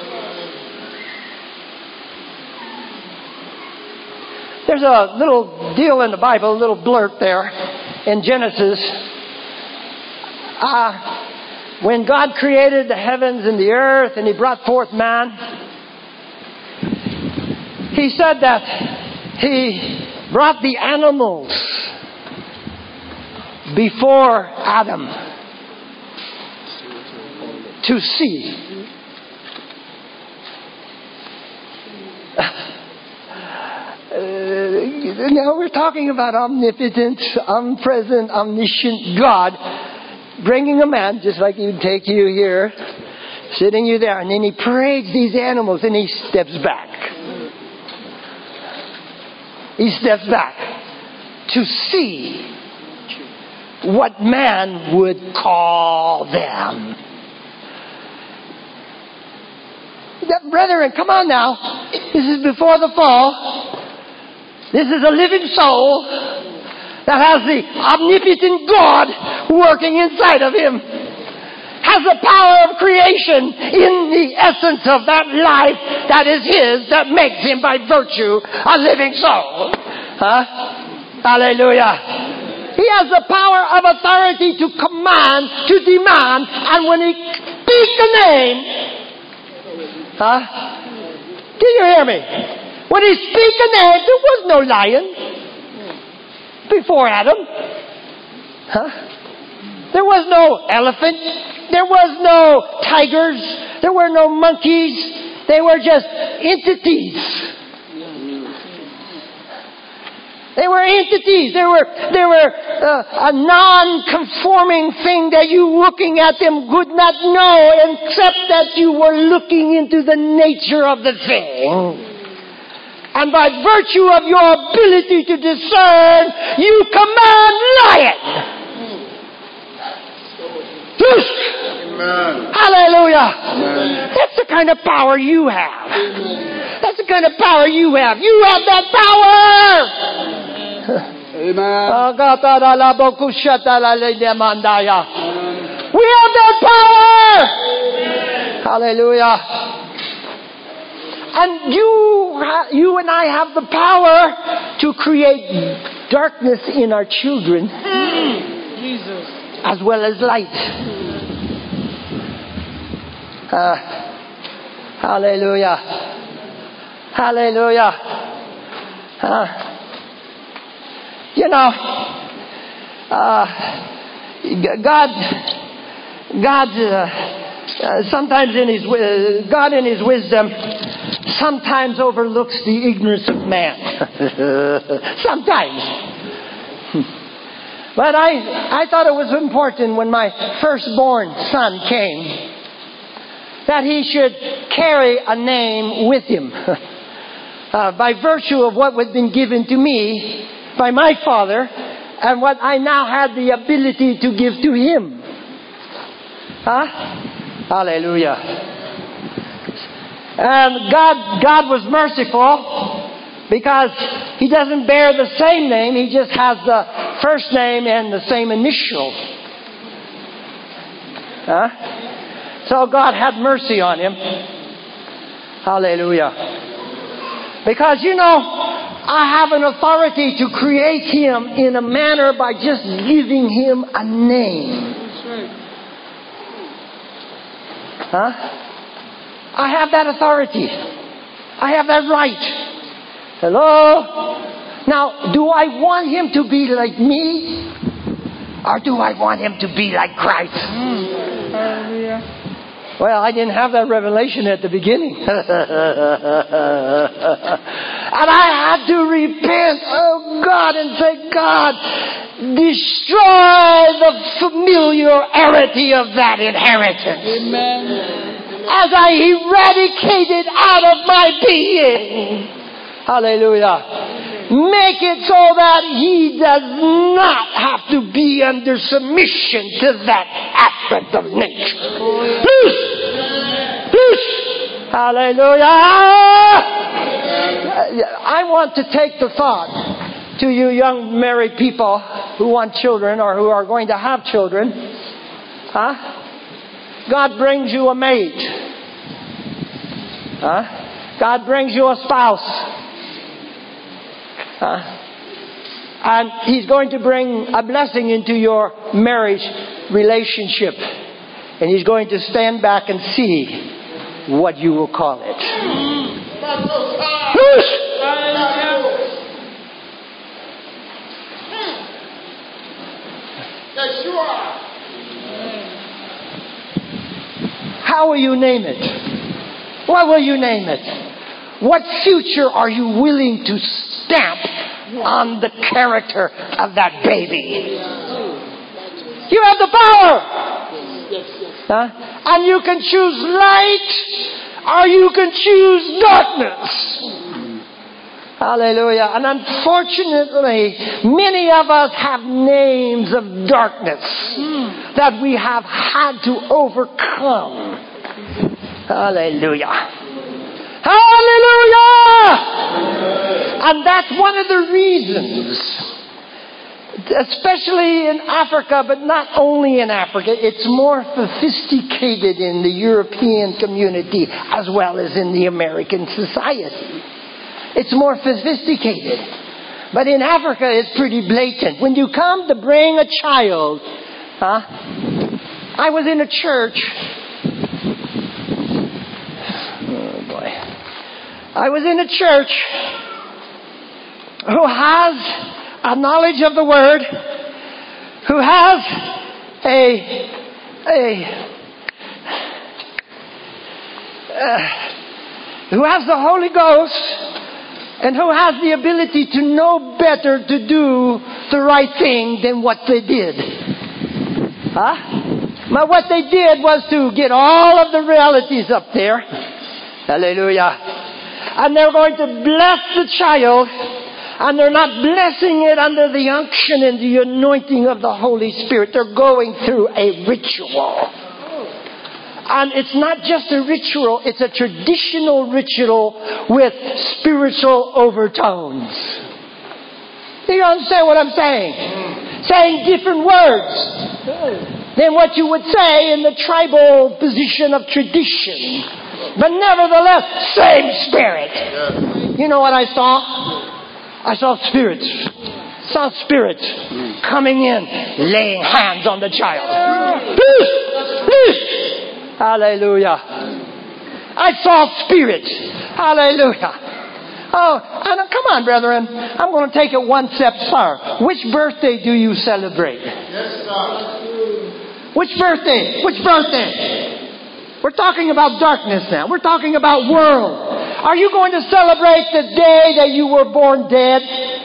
There's a little deal in the Bible, a little blurt there in Genesis. Uh, when God created the heavens and the earth and He brought forth man, He said that He brought the animals before Adam to see. Uh, now we're talking about omnipotent, omnipresent, omniscient God bringing a man, just like He would take you here, sitting you there, and then He parades these animals and He steps back. He steps back to see what man would call them. Brethren, come on now. This is before the fall. This is a living soul that has the omnipotent God working inside of him. Has the power of creation in the essence of that life that is His, that makes Him by virtue a living soul. Huh? Hallelujah. He has the power of authority to command, to demand, and when He speaks a name, huh? Do you hear me? When He speaks a name, there was no lion before Adam. Huh? There was no elephant. There was no tigers. There were no monkeys. They were just entities. They were entities. They were, they were uh, a non-conforming thing that you looking at them could not know except that you were looking into the nature of the thing. And by virtue of your ability to discern, you command lion. Amen. Hallelujah. Amen. That's the kind of power you have. That's the kind of power you have. You have that power. Amen. We have that power. Hallelujah. And you, ha- you and I have the power to create darkness in our children, Jesus. as well as light. Uh, hallelujah. Hallelujah. Uh, you know, uh, God, God, uh, uh, sometimes in His uh, God in His wisdom, sometimes overlooks the ignorance of man. Sometimes. But I, I thought it was important when my firstborn son came that he should carry a name with him. uh, by virtue of what had been given to me by my father and what I now had the ability to give to him. Huh? Hallelujah. And God, God was merciful because He doesn't bear the same name. He just has the first name and the same initial. Huh? So God had mercy on him. Hallelujah. Because, you know, I have an authority to create him in a manner by just giving him a name. Huh? I have that authority. I have that right. Hello? Now, do I want him to be like me? Or do I want him to be like Christ? Mm. Hallelujah. Well, I didn't have that revelation at the beginning. And I had to repent, oh God, and say, God, destroy the familiarity of that inheritance. Amen. As I eradicate it out of my being. Hallelujah. Make it so that he does not have to be under submission to that aspect of nature. Loose! Loose! Hallelujah! I want to take the thought to you young married people who want children or who are going to have children. Huh? God brings you a mate. Huh? God brings you a spouse. Huh? And He's going to bring a blessing into your marriage relationship. And He's going to stand back and see what you will call it. How will you name it? What will you name it? What future are you willing to stamp on the character of that baby? You have the power. Huh? And you can choose light or you can choose darkness. Hallelujah. And unfortunately, many of us have names of darkness that we have had to overcome. Hallelujah. Hallelujah! And that's one of the reasons, especially in Africa, but not only in Africa, it's more sophisticated in the European community as well as in the American society. It's more sophisticated. But in Africa, it's pretty blatant. When you come to bring a child, huh? I was in a church. Oh boy. I was in a church who has a knowledge of the Word, who has a a uh, who has the Holy Ghost, and who has the ability to know better to do the right thing than what they did. Huh? But what they did was to get all of the realities up there. Hallelujah. And they're going to bless the child, and they're not blessing it under the unction and the anointing of the Holy Spirit. They're going through a ritual. And it's not just a ritual, it's a traditional ritual with spiritual overtones. Do you understand what I'm saying? Saying different words. than what you would say in the tribal position of tradition. But nevertheless, same Spirit. You know what I saw? I saw spirits. Saw spirits coming in, laying hands on the child. Hallelujah. I saw spirits. Hallelujah. Oh, and come on, brethren. I'm going to take it one step further. Which birthday do you celebrate? Yes, sir. Which birthday? Which birthday? We're talking about darkness now. We're talking about world. Are you going to celebrate the day that you were born dead?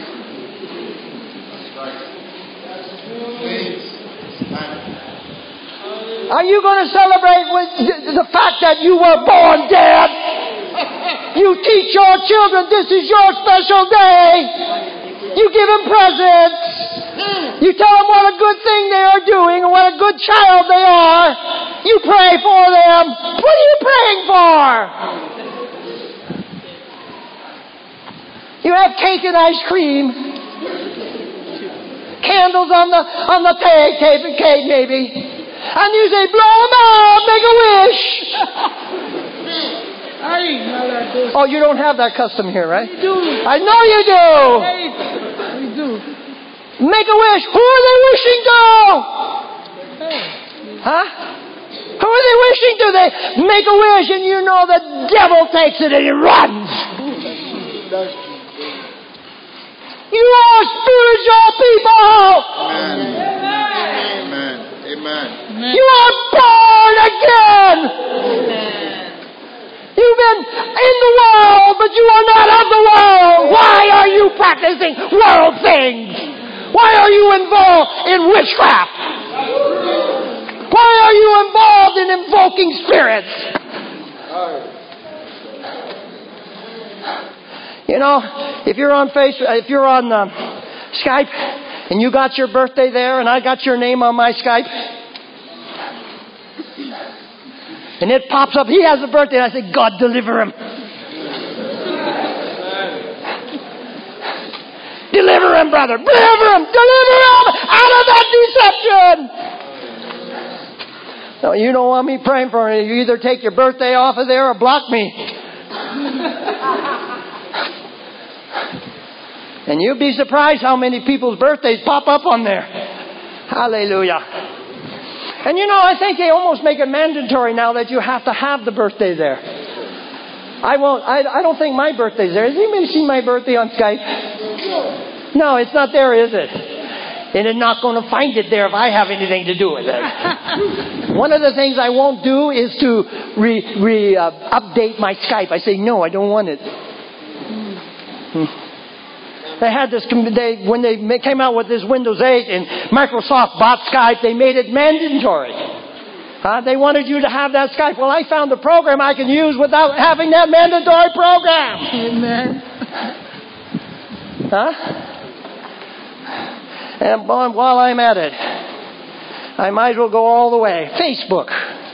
Are you going to celebrate with the fact that you were born dead? You teach your children this is your special day. You give them presents. You tell them what a good thing they are doing and what a good child they are. You pray for them. What are you praying for? You have cake and ice cream. Candles on the on the cake, cake, cake maybe. And you say, blow them out, make a wish. Oh, you don't have that custom here, right? We do. I know you do. We do. Make a wish. Who are they wishing to? Huh? Who are they wishing to? They make a wish and you know the devil takes it and he runs. You are spiritual people. Amen. Amen. Amen. You are born again. You've been in the world, but you are not of the world. Why are you practicing world things? Why are you involved in witchcraft? Why are you involved in invoking spirits? You know, if you're on Facebook, if you're on um, Skype, and you got your birthday there, and I got your name on my Skype, and it pops up, he has a birthday, and I say, God deliver him. Deliver him, brother. Deliver him. Deliver him out of that deception. No, you don't want me praying for him. You either take your birthday off of there or block me. And you'd be surprised how many people's birthdays pop up on there. Hallelujah. And you know, I think they almost make it mandatory now that you have to have the birthday there. I won't, I, I don't think my birthday's there. Has anybody seen my birthday on Skype? No, it's not there, is it? And it's not going to find it there if I have anything to do with it. One of the things I won't do is to re, re uh, update my Skype. I say, no, I don't want it. Hmm. They had this, they, when they came out with this Windows eight and Microsoft bought Skype, they made it mandatory. Uh, they wanted you to have that Skype. Well, I found a program I can use without having that mandatory program. Amen. Huh? And while I'm at it, I might as well go all the way. Facebook.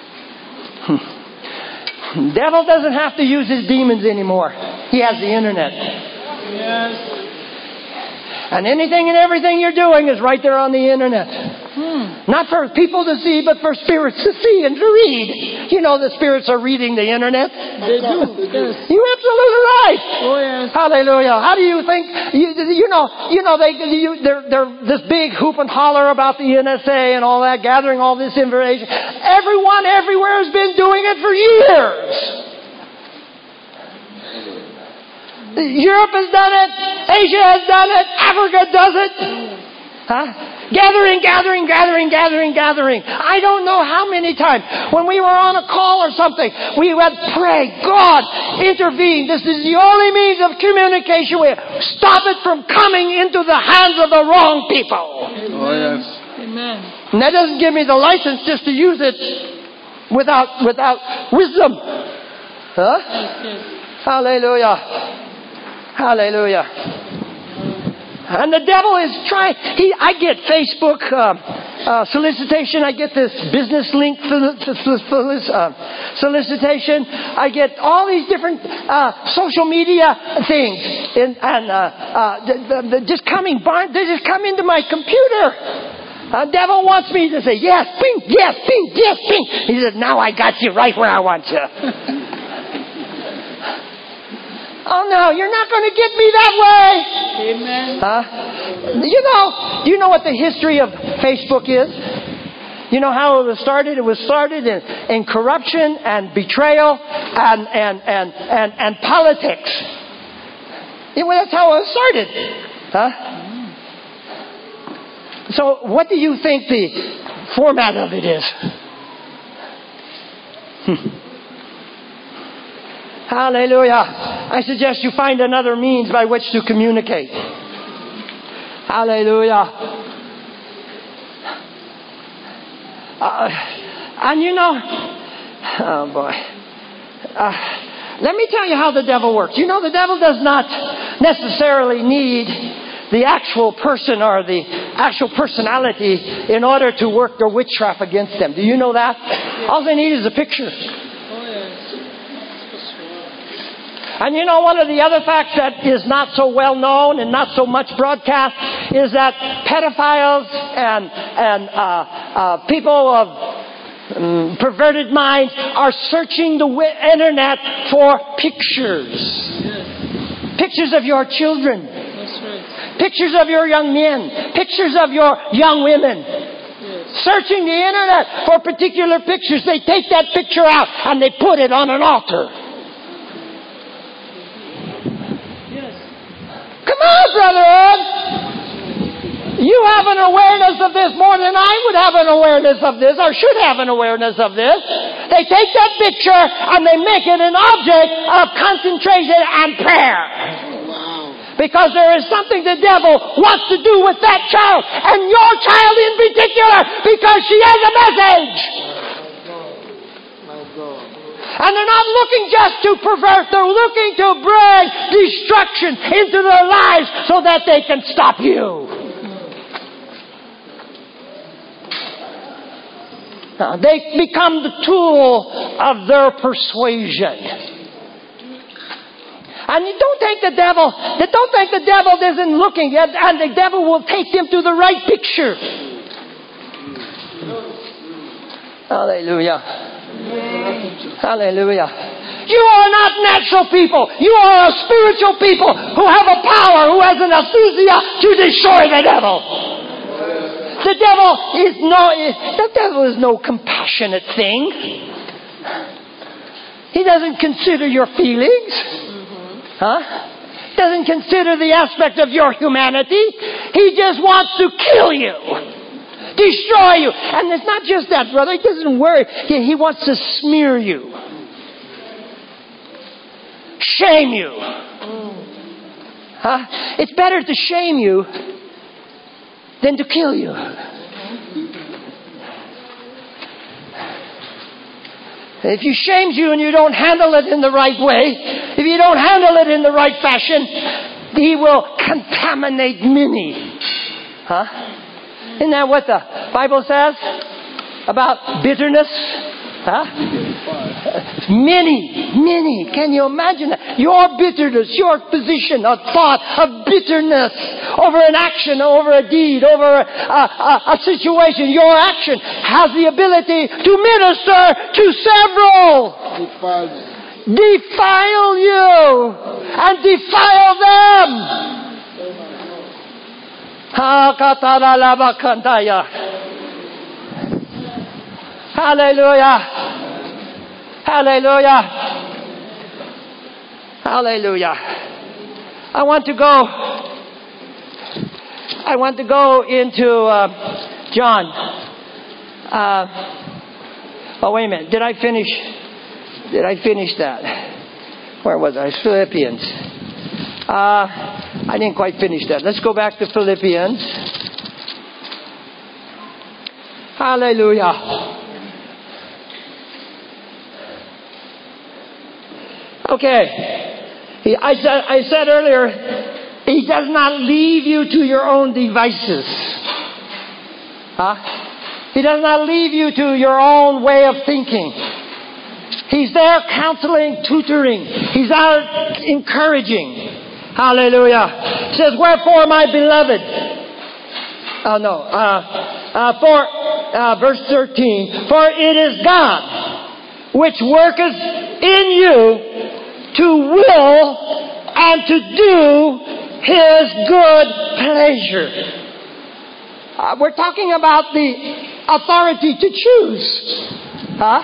Devil doesn't have to use his demons anymore. He has the internet. Yes. And anything and everything you're doing is right there on the internet. Hmm. Not for people to see, but for spirits to see and to read. You know the spirits are reading the internet. They do. Yes. You're absolutely right. Oh yes. Hallelujah. How do you think? You, you know. You know they. You, they're, they're this big hoop and holler about the N S A and all that, gathering all this information. Everyone everywhere has been doing it for years. Europe has done it. Asia has done it. Africa does it. Huh? Gathering, gathering, gathering, gathering, gathering. I don't know how many times. When we were on a call or something, we would pray, God, intervene. This is the only means of communication. We stop it from coming into the hands of the wrong people. Oh, yes. Amen. And that doesn't give me the license just to use it without, without wisdom. Huh? Hallelujah. Hallelujah. And the devil is trying. He, I get Facebook uh, uh, solicitation. I get this business link uh, solicitation. I get all these different uh, social media things, and, and uh, uh, the, the, the just coming. They just come into my computer. The devil wants me to say, yes, pink, yes, pink, yes, pink. He said, now I got you right where I want you. Oh, no, you're not going to get me that way. Amen. Huh? You know, do you know what the history of Facebook is? You know how it was started? It was started in, in corruption and betrayal and, and, and, and, and politics. Yeah, well, that's how it started. Huh? So what do you think the format of it is? Hmm. Hallelujah. I suggest you find another means by which to communicate. Hallelujah. Uh, and you know, oh boy. Uh, let me tell you how the devil works. You know, the devil does not necessarily need the actual person or the actual personality in order to work their witchcraft against them. Do you know that? All they need is a picture. And you know, one of the other facts that is not so well known and not so much broadcast is that pedophiles and and uh, uh, people of um, perverted minds are searching the wi- internet for pictures. Yes. Pictures of your children. That's right. Pictures of your young men. Pictures of your young women. Yes. Searching the internet for particular pictures. They take that picture out and they put it on an altar. Come on, Brother Ed. You have an awareness of this more than I would have an awareness of this, or should have an awareness of this. They take that picture and they make it an object of concentration and prayer. Wow. Because there is something the devil wants to do with that child, and your child in particular, because she has a message. My God. And they're not looking just to pervert, they're looking to bring destruction into their lives so that they can stop you. Now, they become the tool of their persuasion. And you don't think the devil, don't think the devil isn't looking, and the devil will take them to the right picture. Hallelujah. Hallelujah. You are not natural people. You are a spiritual people who have a power, who has an exousia to destroy the devil. The devil is no, the devil is no compassionate thing. He doesn't consider your feelings. Huh? Doesn't consider the aspect of your humanity. He just wants to kill you. Destroy you. And it's not just that, brother. He doesn't worry. He, he wants to smear you. Shame you. Huh? It's better to shame you than to kill you. If he shames you and you don't handle it in the right way, if you don't handle it in the right fashion, he will contaminate many. Huh? Isn't that what the Bible says about bitterness? Huh? Many, many. Can you imagine that? Your bitterness, your position of thought of bitterness over an action, over a deed, over a, a, a situation, your action has the ability to minister to several. Defile. Defile you and defile them. Hallelujah. Hallelujah. Hallelujah. I want to go I want to go into uh, John. Uh, oh, wait a minute. Did I finish? Did I finish that? Where was I? Philippians. Uh, I didn't quite finish that. Let's go back to Philippians. Hallelujah. Okay. He, I, said, I said earlier, he does not leave you to your own devices. Huh? He does not leave you to your own way of thinking. He's there counseling, tutoring. He's out encouraging. Hallelujah. He says, wherefore, my beloved. Oh, no. Uh, Uh, for, uh, verse thirteen, for it is God which worketh in you to will and to do His good pleasure. Uh, we're talking about the authority to choose. Huh?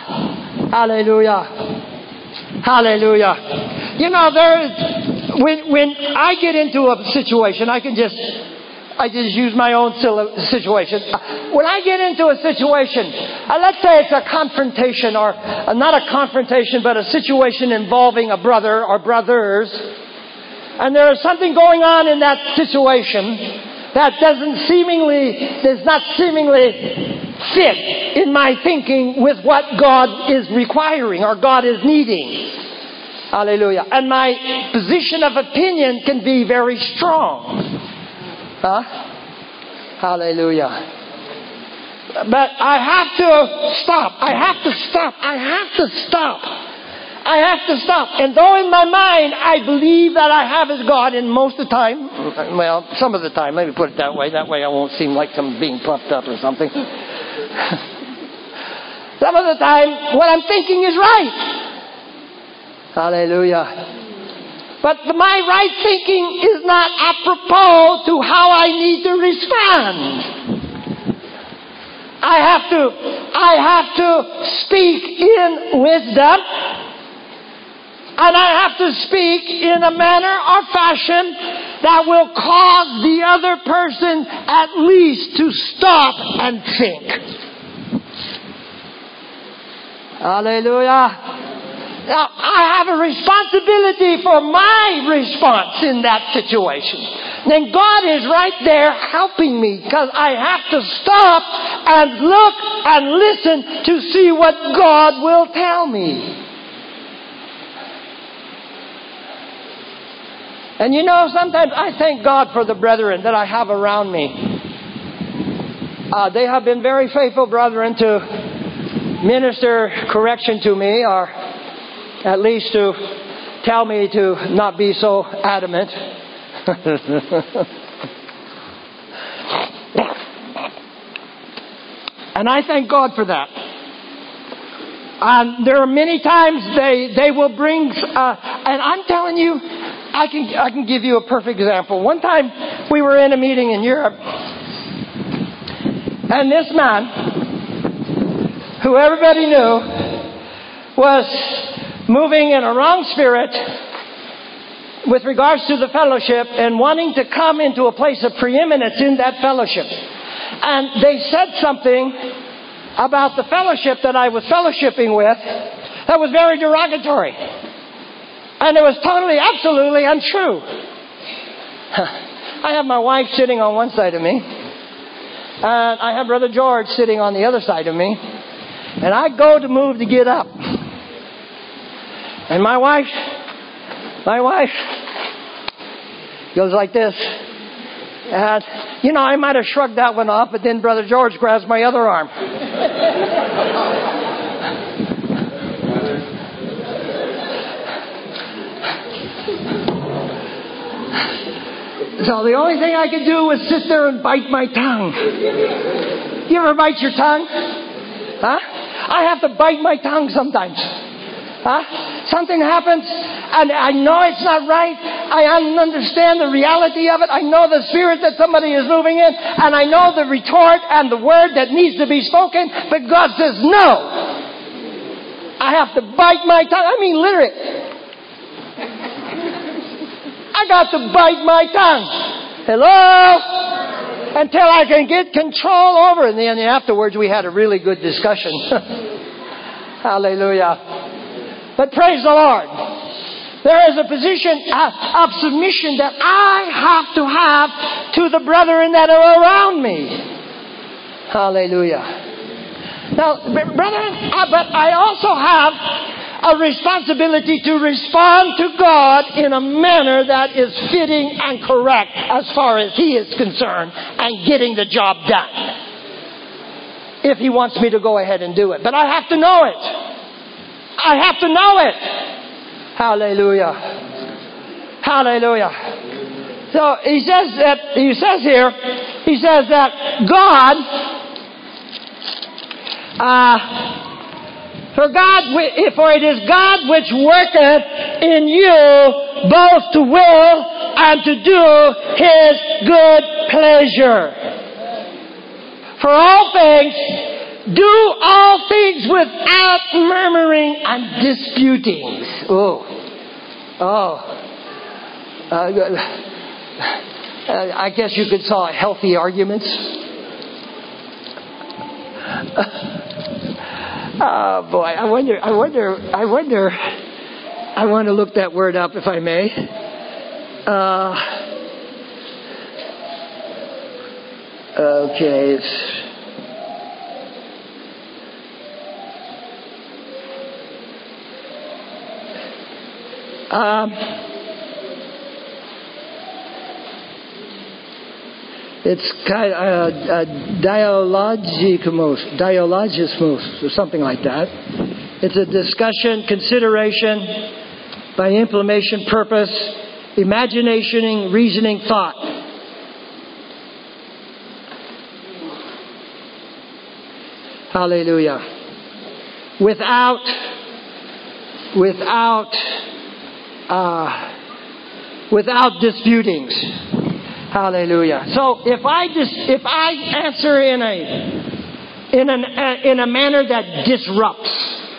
Hallelujah. Hallelujah. You know, there is, when, when I get into a situation, I can just, I just use my own situation. When I get into a situation, uh, let's say it's a confrontation, or uh, not a confrontation, but a situation involving a brother or brothers, and there is something going on in that situation that doesn't seemingly, does not seemingly fit in my thinking with what God is requiring or God is needing. Hallelujah. And my position of opinion can be very strong. Huh? Hallelujah. But I have to stop. I have to stop. I have to stop. I have to stop. And though in my mind I believe that I have His God, and most of the time, well, some of the time, let me put it that way. That way I won't seem like I'm being puffed up or something. Some of the time, what I'm thinking is right. Hallelujah. But my right thinking is not apropos to how I need to respond. I have to, I have to speak in wisdom. And I have to speak in a manner or fashion that will cause the other person at least to stop and think. Hallelujah. Now, I have a responsibility for my response in that situation. Then God is right there helping me, because I have to stop and look and listen to see what God will tell me. And you know, sometimes I thank God for the brethren that I have around me. Uh, they have been very faithful brethren to minister correction to me, or at least to tell me to not be so adamant. And I thank God for that. And there are many times they, they will bring, uh, and I'm telling you, I can I can give you a perfect example. One time we were in a meeting in Europe, and this man, who everybody knew, was moving in a wrong spirit with regards to the fellowship and wanting to come into a place of preeminence in that fellowship. And they said something about the fellowship that I was fellowshipping with that was very derogatory. And it was totally, absolutely untrue. I have my wife sitting on one side of me. And I have Brother George sitting on the other side of me. And I go to move to get up. And my wife, my wife goes like this. And, you know, I might have shrugged that one off, but then Brother George grabs my other arm. So the only thing I could do was sit there and bite my tongue. You ever bite your tongue? Huh? I have to bite my tongue sometimes. Huh? Something happens and I know it's not right. I understand the reality of it. I know the spirit that somebody is moving in, and I know the retort and the word that needs to be spoken, but God says no. I have to bite my tongue. I mean literally. I got to bite my tongue. Hello? Until I can get control over it. And then afterwards we had a really good discussion. Hallelujah. But praise the Lord. There is a position of submission that I have to have to the brethren that are around me. Hallelujah. Now, brethren, but I also have a responsibility to respond to God in a manner that is fitting and correct as far as He is concerned and getting the job done. If He wants me to go ahead and do it. But I have to know it. I have to know it. Hallelujah. Hallelujah. So he says that, he says here, he says that God Uh, For God, for it is God which worketh in you both to will and to do His good pleasure. For all things, do all things without murmuring and disputings. Oh, oh. Uh, I guess you could call it healthy arguments. Oh boy, I wonder, I wonder, I wonder, I want to look that word up if I may. Uh, okay, it's, um, It's kind of uh, uh, dialogismos, dialogismos, or something like that. It's a discussion, consideration, by implementation, purpose, imagination, reasoning, thought. Hallelujah. Without, without, uh, without disputings. Hallelujah. So if I just if I answer in a in an uh, in a manner that disrupts,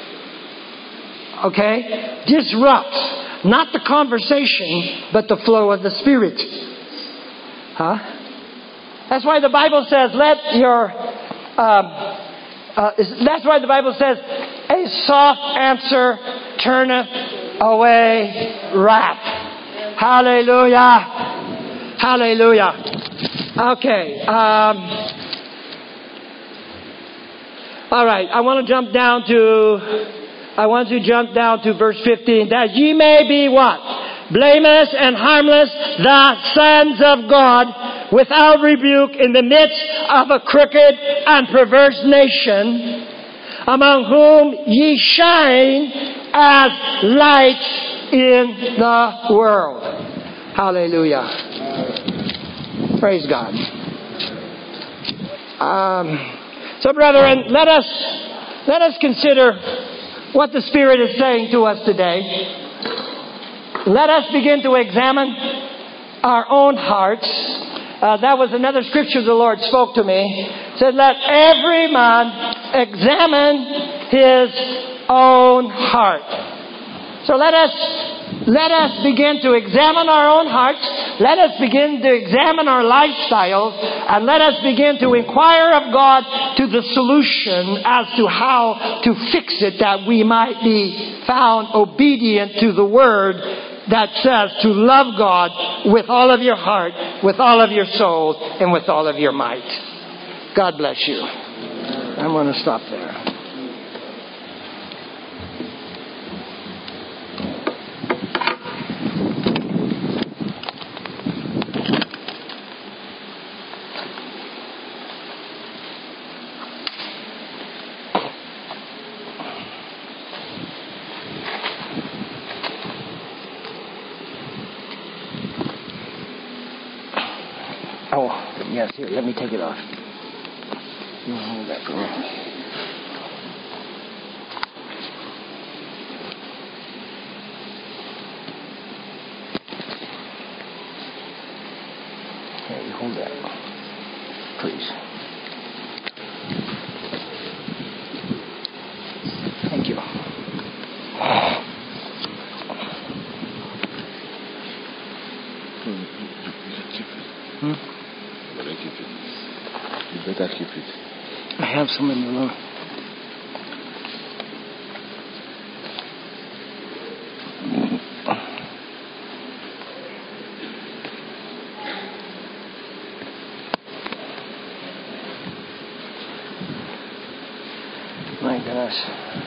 okay, disrupts not the conversation but the flow of the Spirit, huh? That's why the Bible says, "Let your." Um, uh, that's why the Bible says, "A soft answer turneth away wrath." Hallelujah. Hallelujah. Okay. Um, all right. I want to jump down to. I want to jump down to verse fifteen. That ye may be what? Blameless and harmless, the sons of God, without rebuke, in the midst of a crooked and perverse nation, among whom ye shine as lights in the world. Hallelujah. Praise God. Um, so, brethren, let us let us consider what the Spirit is saying to us today. Let us begin to examine our own hearts. Uh, that was another scripture the Lord spoke to me. It said, "Let every man examine his own heart." So let us let us begin to examine our own hearts. Let us begin to examine our lifestyles, and let us begin to inquire of God to the solution as to how to fix it, that we might be found obedient to the Word that says to love God with all of your heart, with all of your soul, and with all of your might. God bless you. I'm going to stop there. Oh, yes, here, let me take it off. You hold that, girl. Here, you hold that, please. Thank you. Hmm? Better keep it. You better keep it. I have some in the room. My gosh.